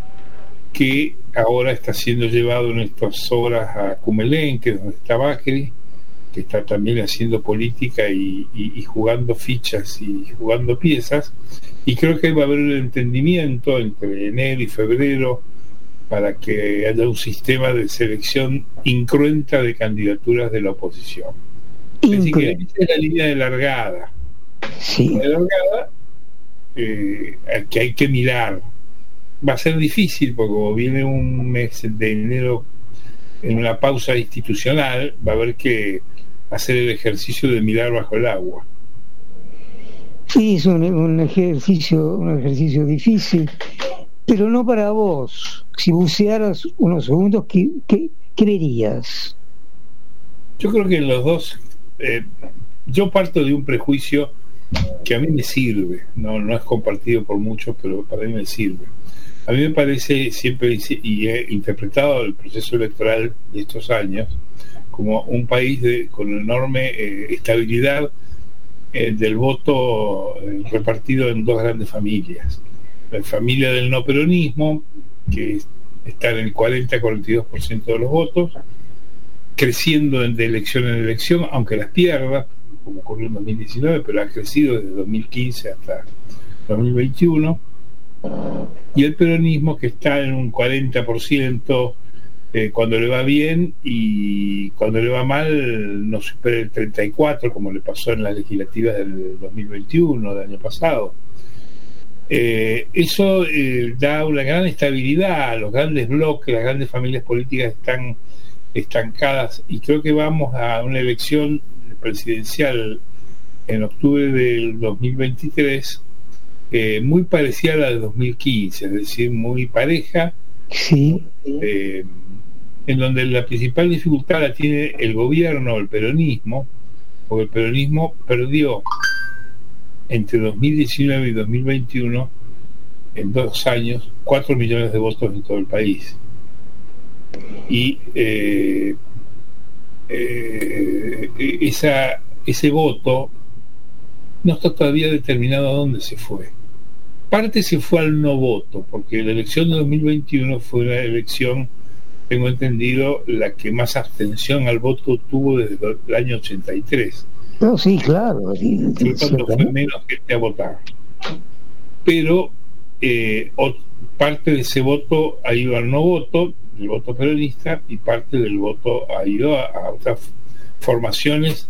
que ahora está siendo llevado en estas horas a Cumelén, que es donde está Macri, que está también haciendo política y, y, y jugando fichas y jugando piezas, y creo que va a haber un entendimiento entre enero y febrero para que haya un sistema de selección incruenta de candidaturas de la oposición. Es decir, que esa es la línea de largada. Sí. La de largada eh, que hay que mirar. Va a ser difícil porque como viene un mes de enero en una pausa institucional, va a haber que hacer el ejercicio de mirar bajo el agua. Sí, es un, un ejercicio un ejercicio difícil, pero no para vos. Si bucearas unos segundos, ¿qué, qué, qué verías? Yo creo que los dos, eh, yo parto de un prejuicio que a mí me sirve, no, no es compartido por muchos, pero para mí me sirve. A mí me parece siempre, y he interpretado el proceso electoral de estos años como un país de, con enorme eh, estabilidad eh, del voto eh, repartido en dos grandes familias. La familia del no peronismo, que está en el cuarenta a cuarenta y dos por ciento de los votos, creciendo de elección en elección, aunque las pierda, como ocurrió en dos mil diecinueve, pero ha crecido desde dos mil quince hasta dos mil veintiuno, y el peronismo, que está en un cuarenta por ciento, eh, cuando le va bien, y cuando le va mal no supera el treinta y cuatro, como le pasó en las legislativas del dos mil veintiuno, del año pasado. Eh, eso eh, da una gran estabilidad. Los grandes bloques, las grandes familias políticas están estancadas, y creo que vamos a una elección presidencial en octubre del dos mil veintitrés eh, muy parecida a la de dos mil quince, es decir, muy pareja, sí. eh, en donde la principal dificultad la tiene el gobierno, el peronismo, porque el peronismo perdió entre dos mil diecinueve y dos mil veintiuno, en dos años, cuatro millones de votos en todo el país. Y eh, eh, esa, ese voto no está todavía determinado a dónde se fue. Parte se fue al no voto, porque la elección de dos mil veintiuno fue una elección, tengo entendido, la que más abstención al voto tuvo desde el año ochenta y tres. No, sí, claro. Sí, Por lo tanto, fue menos gente a votar. Pero eh, o, parte de ese voto ha ido al no voto, el voto peronista, y parte del voto ha ido a, a otras formaciones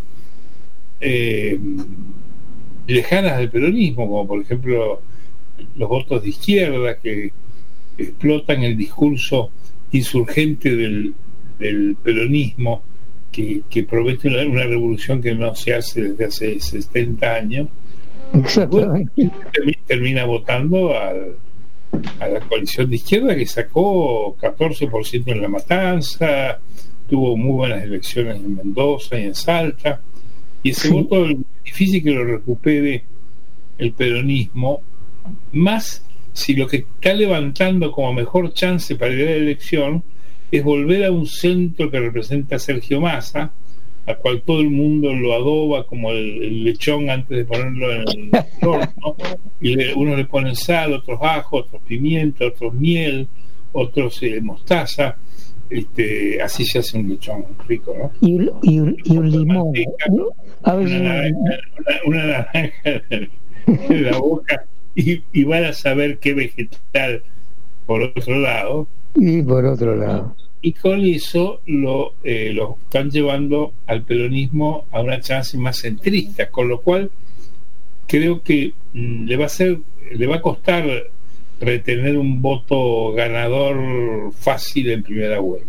eh, lejanas del peronismo, como por ejemplo los votos de izquierda, que explotan el discurso insurgente del, del peronismo, que, que promete una, una revolución que no se hace desde hace setenta años. Exactamente. Bueno, termina votando al, a la coalición de izquierda, que sacó catorce por ciento en La Matanza, tuvo muy buenas elecciones en Mendoza y en Salta, y ese sí. voto es difícil que lo recupere el peronismo, más si lo que está levantando como mejor chance para ir a la elección es volver a un centro que representa a Sergio Massa, al cual todo el mundo lo adoba como el, el lechón antes de ponerlo en el horno, y le, unos le ponen sal, otros ajo, otros pimienta, otros miel, otros eh, mostaza, este, así se hace un lechón rico, ¿no? Y, y, y un limón, ¿no? A una, naranja, una, una naranja en la boca, y, y van a saber qué vegetal por otro lado. Y por otro lado. Y con eso lo, eh, lo están llevando al peronismo a una chance más centrista, con lo cual creo que mmm, le va a ser, le va a costar retener un voto ganador fácil en primera vuelta.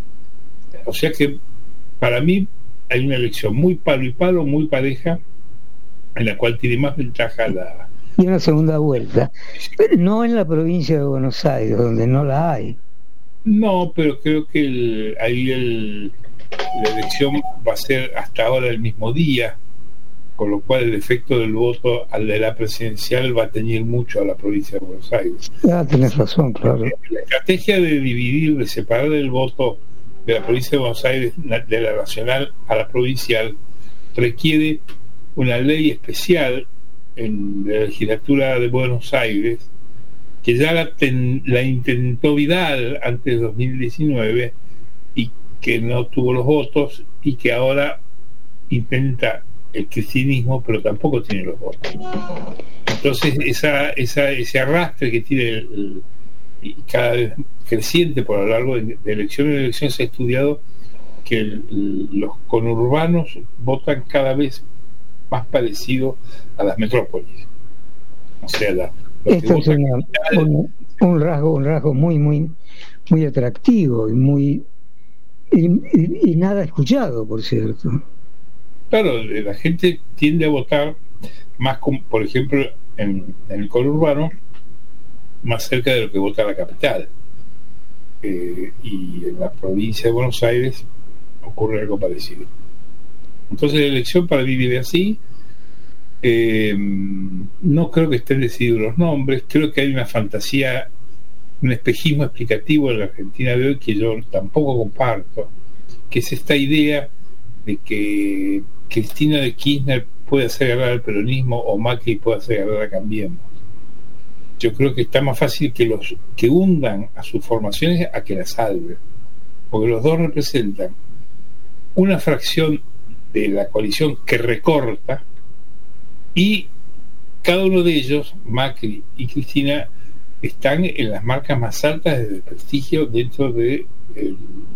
O sea que para mí hay una elección muy palo y palo, muy pareja, en la cual tiene más ventaja la... Y una segunda vuelta, pero no en la provincia de Buenos Aires, donde no la hay. No, pero creo que el, ahí el, la elección va a ser hasta ahora el mismo día, con lo cual el efecto del voto al de la presidencial va a teñir mucho a la provincia de Buenos Aires. Ah, tenés razón, claro. La estrategia de dividir, de separar el voto de la provincia de Buenos Aires, de la nacional a la provincial, requiere una ley especial en la legislatura de Buenos Aires, que ya la, ten, la intentó Vidal antes de dos mil diecinueve y que no tuvo los votos, y que ahora intenta el cristianismo, pero tampoco tiene los votos. Entonces esa, esa, ese arrastre que tiene el, el, y cada vez creciente por lo largo de, de elección en elección, se ha estudiado que el, el, los conurbanos votan cada vez más parecido a las metrópolis. O sea, la, esto es una, un, un rasgo un rasgo muy muy muy atractivo y muy y, y, y nada escuchado, por cierto. Claro, la gente tiende a votar más, con, por ejemplo, en, en el conurbano, más cerca de lo que vota la capital, eh, y en la provincia de Buenos Aires ocurre algo parecido. Entonces la elección para mí vive así. Eh, no creo que estén decididos los nombres, creo que hay una fantasía, un espejismo explicativo en la Argentina de hoy que yo tampoco comparto, que es esta idea de que Cristina de Kirchner puede hacer ganar al peronismo o Macri puede hacer ganar a Cambiemos. Yo creo que está más fácil que los que hundan a sus formaciones a que las salven, porque los dos representan una fracción de la coalición que recorta, y cada uno de ellos, Macri y Cristina, están en las marcas más altas de prestigio dentro de eh,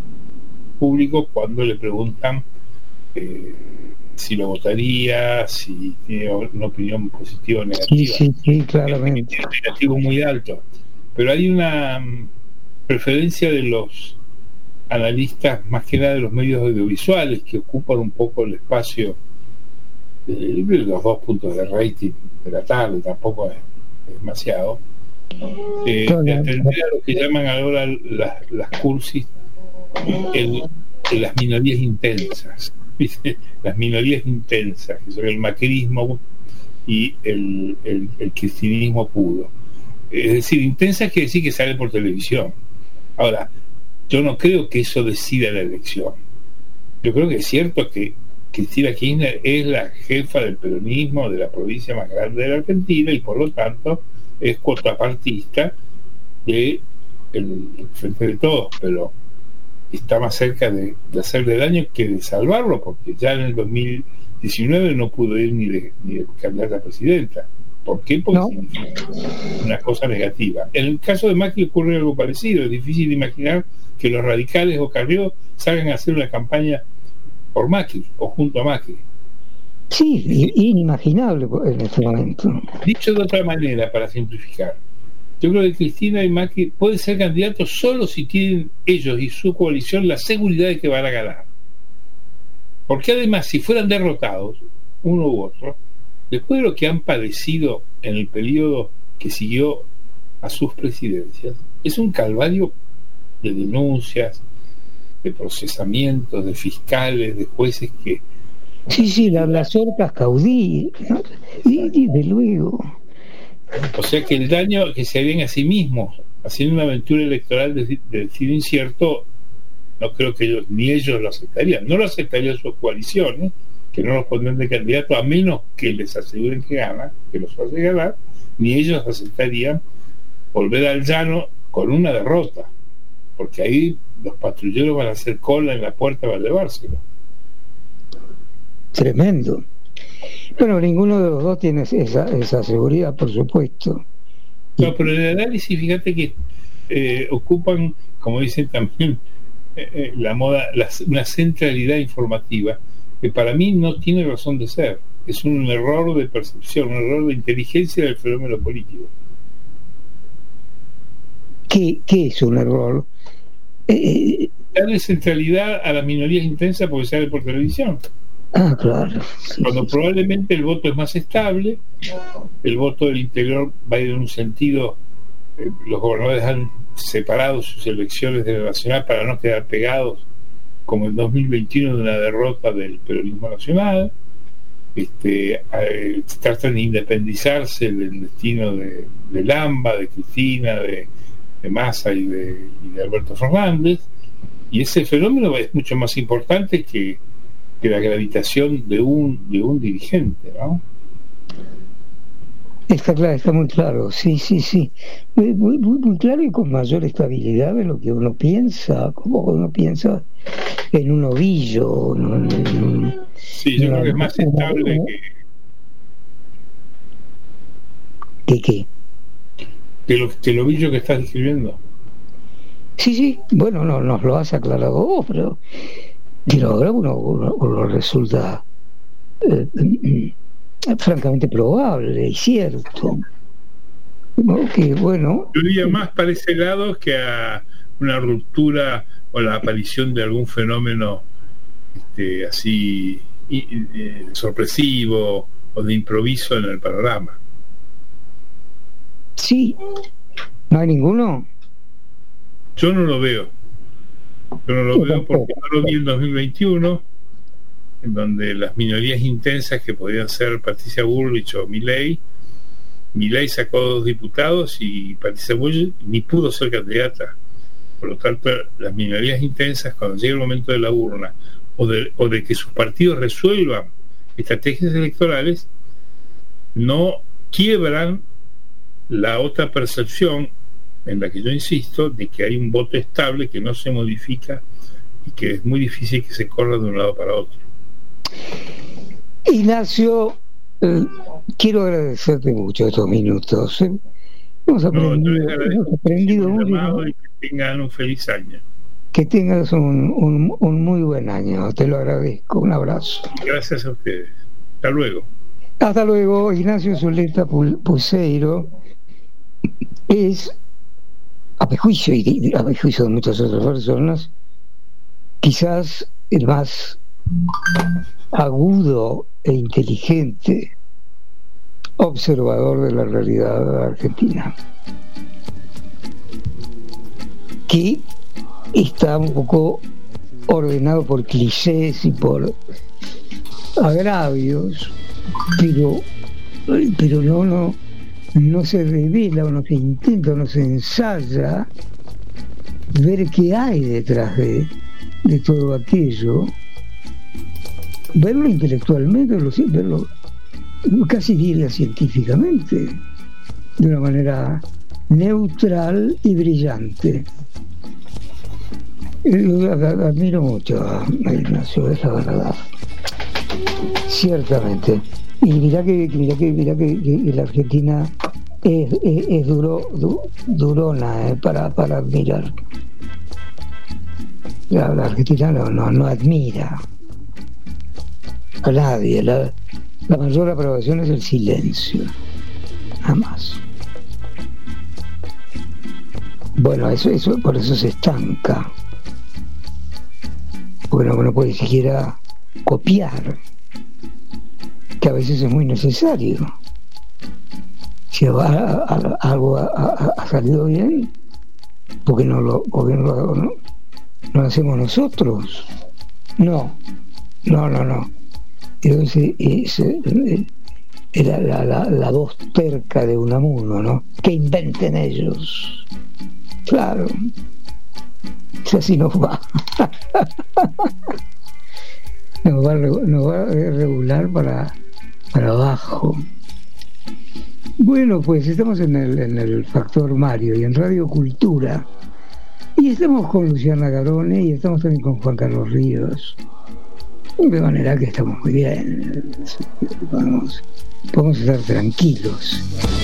públicos cuando le preguntan eh, si lo votaría, si tiene una opinión positiva o negativa. Sí, sí, sí, claramente. Es negativo muy alto. Pero hay una preferencia de los analistas, más que nada de los medios audiovisuales, que ocupan un poco el espacio de los dos puntos de rating de la tarde, tampoco es, es demasiado, eh, de atender a lo que llaman ahora las, las cursis, el, el, las minorías intensas, ¿viste? Las minorías intensas, que son el macrismo y el, el, el cristinismo puro. Es decir, intensas quiere decir que sale por televisión. Ahora, yo no creo que eso decida la elección. Yo creo que es cierto que Cristina Kirchner es la jefa del peronismo de la provincia más grande de la Argentina y por lo tanto es contrapartista de el, el Frente de Todos, pero está más cerca de, de hacerle daño que de salvarlo, porque ya en el dos mil diecinueve no pudo ir ni de, ni de candidata a presidenta. ¿Por qué? Porque no. Significa una cosa negativa. En el caso de Macri ocurre algo parecido. Es difícil imaginar que los radicales o Carrió salgan a hacer una campaña por Macri o junto a Macri. Sí, inimaginable en este momento. Dicho de otra manera, para simplificar, yo creo que Cristina y Macri pueden ser candidatos solo si tienen ellos y su coalición la seguridad de que van a ganar. Porque además, si fueran derrotados, uno u otro, después de lo que han padecido en el periodo que siguió a sus presidencias, es un calvario de denuncias, de procesamientos, de fiscales, de jueces que... Sí, sí, las, las orcas caudí, ¿no? Y de luego. O sea que el daño que se harían a sí mismos haciendo una aventura electoral de, de tiro incierto, no creo que ellos, ni ellos lo aceptarían. No lo aceptarían sus coaliciones, que no los pondrán de candidato a menos que les aseguren que gana, que los hace ganar, ni ellos aceptarían volver al llano con una derrota, porque ahí los patrulleros van a hacer cola en la puerta para llevárselo. Tremendo. Bueno, ninguno de los dos tiene esa, esa seguridad, por supuesto. No, pero en el análisis, fíjate que eh, ocupan, como dicen también, eh, eh, la moda, la, una centralidad informativa que para mí no tiene razón de ser. Es un error de percepción, un error de inteligencia del fenómeno político. ¿Qué, qué es un error? Eh, Darle centralidad a las minorías intensas porque sale por televisión. Ah, claro. Sí, Cuando sí, probablemente el voto es más estable, el voto del interior va a ir en un sentido, eh, los gobernadores han separado sus elecciones de la nacional para no quedar pegados como en dos mil veintiuno de una derrota del peronismo nacional. Este, eh, tratan de independizarse del destino de, de Lamba, de Cristina, de, de Massa y de, y de Alberto Fernández, y ese fenómeno es mucho más importante que, que la gravitación de un de un dirigente, ¿no? Está claro, está muy claro, sí, sí, sí, muy, muy, muy claro y con mayor estabilidad de lo que uno piensa, como uno piensa en un ovillo, ¿no? En, en un, sí, yo creo que es más estable que... ¿Que qué? Que, lo, que el ovillo que estás describiendo. Sí, sí, bueno, no nos lo has aclarado vos, pero, pero ahora uno, uno, uno resulta eh, eh, francamente probable y cierto. Que bueno. Yo diría más para ese lado que a una ruptura o la aparición de algún fenómeno este, así y, eh, sorpresivo o de improviso en el panorama. Sí, ¿no hay ninguno? Yo no lo veo. Yo no lo veo porque no lo vi en dos mil veintiuno, en donde las minorías intensas que podían ser Patricia Bullrich o Milei, Milei sacó dos diputados y Patricia Bullrich ni pudo ser candidata. Por lo tanto, las minorías intensas, cuando llegue el momento de la urna o de, o de que sus partidos resuelvan estrategias electorales, no quiebran la otra percepción en la que yo insisto, de que hay un voto estable que no se modifica y que es muy difícil que se corra de un lado para otro. Ignacio, eh, quiero agradecerte mucho estos minutos. ¿eh? Hemos aprendido, no, hemos aprendido mucho, ¿no? Y que tengan un feliz año. Que tengas un, un, un muy buen año, te lo agradezco, un abrazo. Gracias a ustedes. Hasta luego. Hasta luego. Ignacio Zuleta Pulseiro es, a prejuicio y a prejuicio de muchas otras personas, quizás el más agudo e inteligente observador de la realidad argentina, que está un poco ordenado por clichés y por agravios, pero pero no no no se revela o no se intenta o no se ensaya ver qué hay detrás de, de todo aquello, verlo intelectualmente, verlo casi diría científicamente, de una manera neutral y brillante. Yo admiro mucho a Ignacio, es la verdad, ciertamente. Y mirá que mirá que mirá que, que la Argentina es, es, es duro du, durona eh, para, para admirar. La, la Argentina no, no, no admira a nadie. La, la mayor aprobación es el silencio, jamás. Bueno, eso, eso por eso se estanca, porque no, no puede siquiera copiar, que a veces es muy necesario. Si algo ha, ha salido bien, porque no lo, porque no lo, no, no lo hacemos nosotros. No, no, no, no. Entonces es, es, es la, la, la, la voz terca de Unamuno, ¿no? Que inventen ellos. Claro, si así nos va. nos va, nos va a regular para, para abajo. Bueno, pues estamos en el, en el Factor Mario y en Radio Cultura, y estamos con Luciana Garone y estamos también con Juan Carlos Ríos, de manera que estamos muy bien, podemos, podemos estar tranquilos.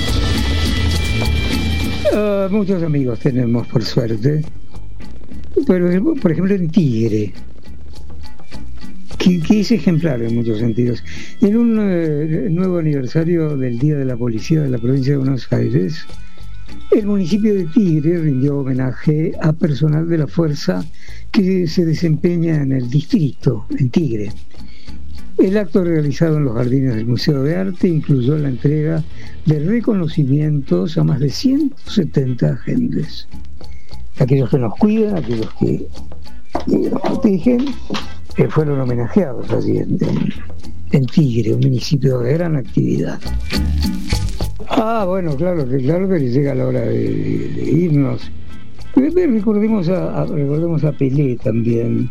Uh, muchos amigos tenemos, por suerte, pero por ejemplo en Tigre, que, que es ejemplar en muchos sentidos. En un eh, nuevo aniversario del Día de la Policía de la provincia de Buenos Aires, el municipio de Tigre rindió homenaje a personal de la fuerza que se desempeña en el distrito, en Tigre. El acto realizado en los jardines del Museo de Arte incluyó la entrega de reconocimientos a más de ciento setenta agentes. Aquellos que nos cuidan, aquellos que, que nos protegen, que fueron homenajeados allí en, en, en Tigre, un municipio de gran actividad. Ah, bueno, claro, que claro que llega la hora de, de, de irnos. Recordemos a, a, recordemos a Pelé también.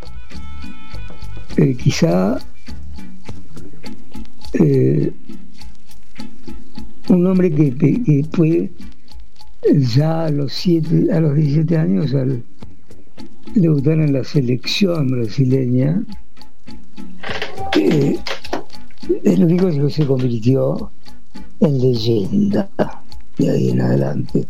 Eh, quizá eh, un hombre que, que, que fue ya a los siete, a los diecisiete años al debutar en la selección brasileña, eh, es lo único que se convirtió en leyenda de ahí en adelante.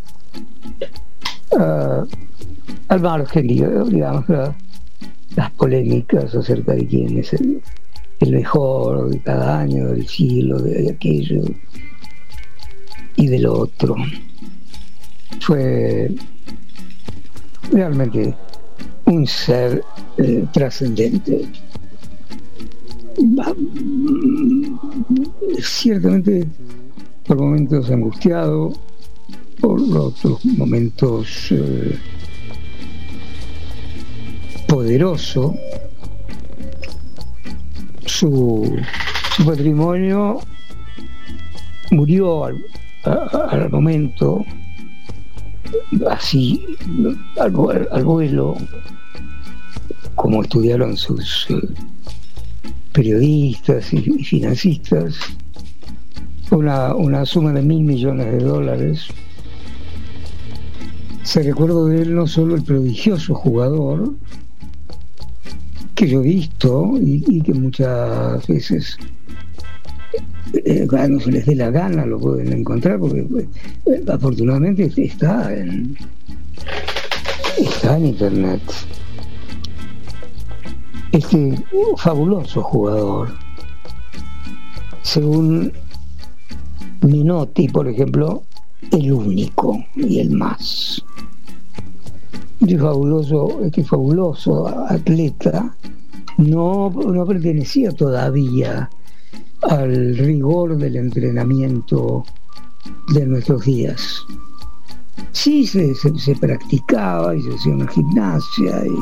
Uh, al margen, digamos, la, las polémicas acerca de quién es el, el mejor de cada año, del siglo, de, de aquello y del otro. Fue realmente un ser eh, trascendente. Ciertamente por momentos angustiado, por otros momentos eh, poderoso. Su, su patrimonio murió al, a, al momento, así al, al vuelo, como estudiaron sus eh, periodistas y, y financistas, una, una suma de mil millones de dólares. Se recuerda de él no solo el prodigioso jugador que yo he visto y, y que muchas veces eh, cuando se les dé la gana lo pueden encontrar, porque eh, afortunadamente está en está en internet. Este fabuloso jugador, según Menotti, por ejemplo, el único y el más. Este fabuloso, este fabuloso atleta no, no pertenecía todavía al rigor del entrenamiento de nuestros días. Sí se, se, se practicaba y se hacía una gimnasia, y,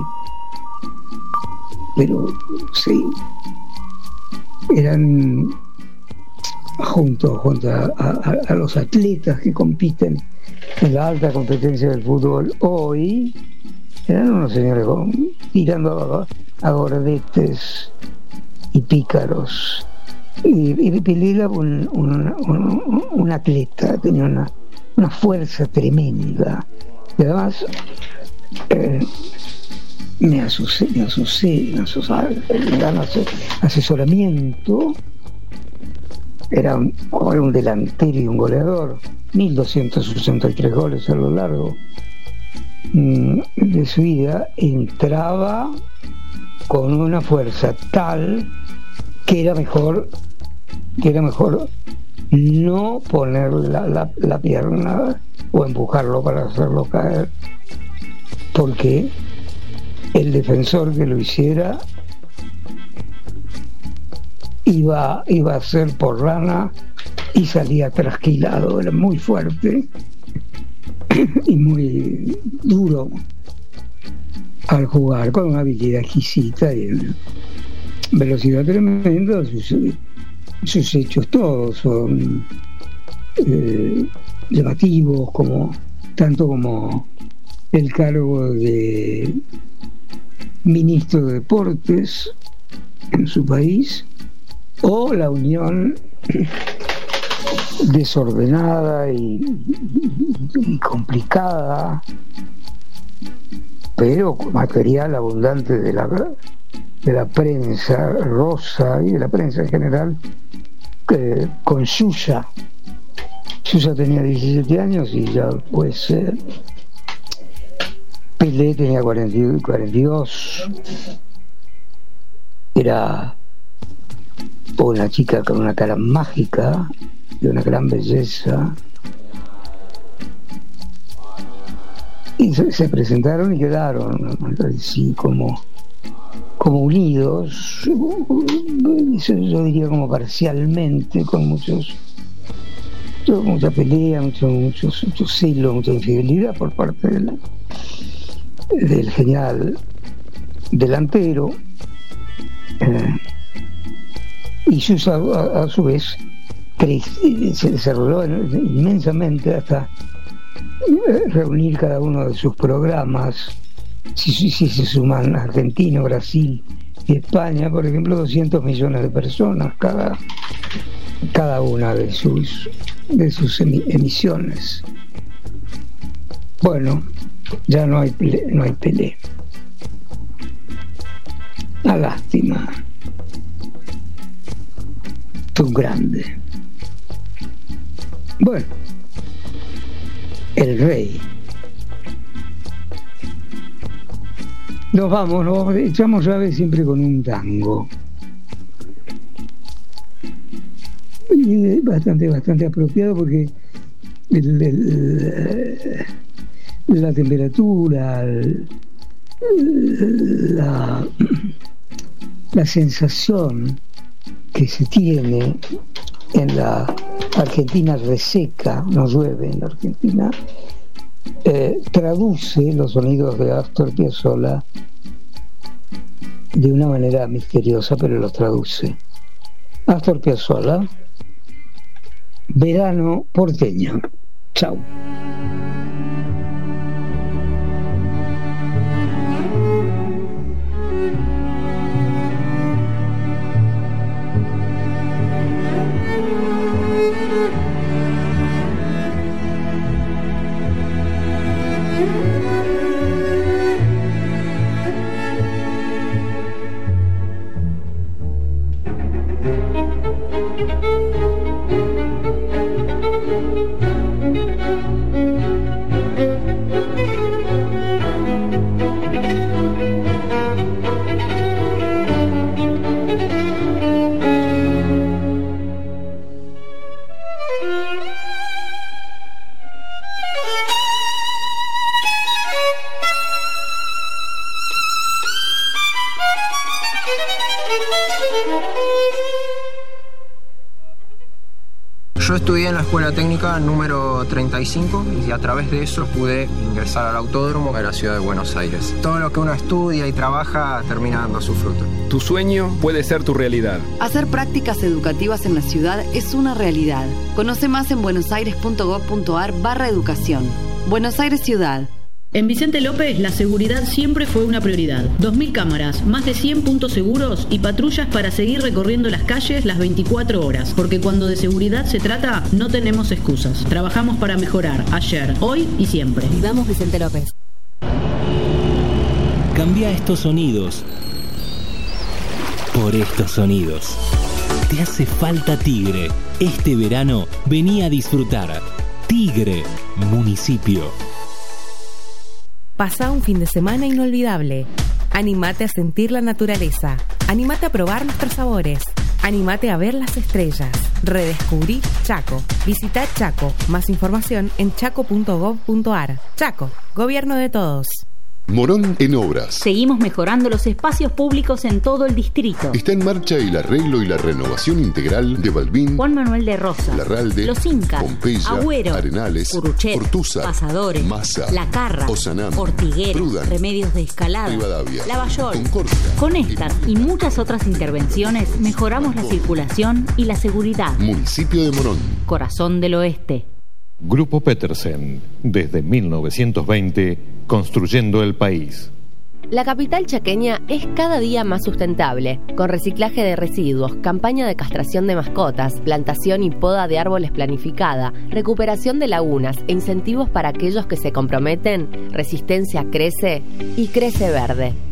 pero sí, eran junto, junto a, a, a los atletas que compiten en la alta competencia del fútbol hoy, eran unos señores con, tirando a, a gordetes y pícaros. Y, y Pelé era un, un, un, un atleta, tenía una, una fuerza tremenda. Y además eh, me asusé, me asusé, me asusé, el gran asesoramiento. Era un, era un delantero y un goleador, mil doscientos sesenta y tres goles a lo largo mm, de su vida. Entraba con una fuerza tal que era mejor que era mejor no poner la, la, la pierna o empujarlo para hacerlo caer, porque el defensor que lo hiciera iba, iba a ser por rana y salía trasquilado. Era muy fuerte y muy duro al jugar, con una habilidad exquisita y velocidad tremenda. Sus, sus hechos todos son eh, llamativos, como tanto como el cargo de ministro de Deportes en su país, o la unión desordenada y, y, y complicada, pero material abundante de la de la prensa rosa y de la prensa en general, que con Susa Susa tenía diecisiete años y ya pues eh, Pelé tenía cuarenta y dos. Era una chica con una cara mágica, de una gran belleza, y se, se presentaron y quedaron así como como unidos, yo diría como parcialmente, con muchos mucha pelea, mucho, mucho, mucho celo, mucha infidelidad por parte del, del genial delantero, eh, y Susa a, a su vez crece, se desarrolló inmensamente hasta reunir cada uno de sus programas. Si, si, si se suman Argentina, Brasil y España, por ejemplo, doscientos millones de personas cada, cada una de sus, de sus emisiones. Bueno, ya no hay Pelé, no hay Pelé. Una lástima. Fue un grande. Bueno, el rey. Nos vamos, nos vamos, echamos llave siempre con un tango. Y bastante, bastante apropiado porque el, el, la temperatura, el, la, la sensación que se tiene en la Argentina reseca, no llueve en la Argentina, Eh, traduce los sonidos de Astor Piazzolla de una manera misteriosa, pero los traduce. Astor Piazzolla, Verano porteño. Chau. Yo estudié en la escuela técnica número treinta y cinco y a través de eso pude ingresar al autódromo de la ciudad de Buenos Aires. Todo lo que uno estudia y trabaja termina dando su fruto. Tu sueño puede ser tu realidad. Hacer prácticas educativas en la ciudad es una realidad. Conoce más en buenosaires.gov.ar barra educación. Buenos Aires Ciudad. En Vicente López, la seguridad siempre fue una prioridad. dos mil cámaras, más de cien puntos seguros y patrullas para seguir recorriendo las calles las veinticuatro horas. Porque cuando de seguridad se trata, no tenemos excusas. Trabajamos para mejorar ayer, hoy y siempre. Vivamos Vicente López. Cambia estos sonidos por estos sonidos. Te hace falta Tigre. Este verano, vení a disfrutar. Tigre, municipio. Pasá un fin de semana inolvidable. Animate a sentir la naturaleza. Animate a probar nuestros sabores. Animate a ver las estrellas. Redescubrí Chaco. Visita Chaco. Más información en chaco punto gov punto ar. Chaco, gobierno de todos. Morón en obras. Seguimos mejorando los espacios públicos en todo el distrito. Está en marcha el arreglo y la renovación integral de Balbín, Juan Manuel de Rosas, Larralde, Los Incas, Pompeya, Agüero, Arenales, Curuchet, Ortúzar, Pasadores, Massa, La Carra, Osanam, Ortigueras, Prudam, Remedios de Escalada, Rivadavia, Lavallol. Concordia. Con estas y muchas otras intervenciones mejoramos la circulación y la seguridad. Municipio de Morón. Corazón del Oeste. Grupo Petersen, desde mil novecientos veinte, construyendo el país. La capital chaqueña es cada día más sustentable, con reciclaje de residuos, campaña de castración de mascotas, plantación y poda de árboles planificada, recuperación de lagunas e incentivos para aquellos que se comprometen. Resistencia crece y crece verde.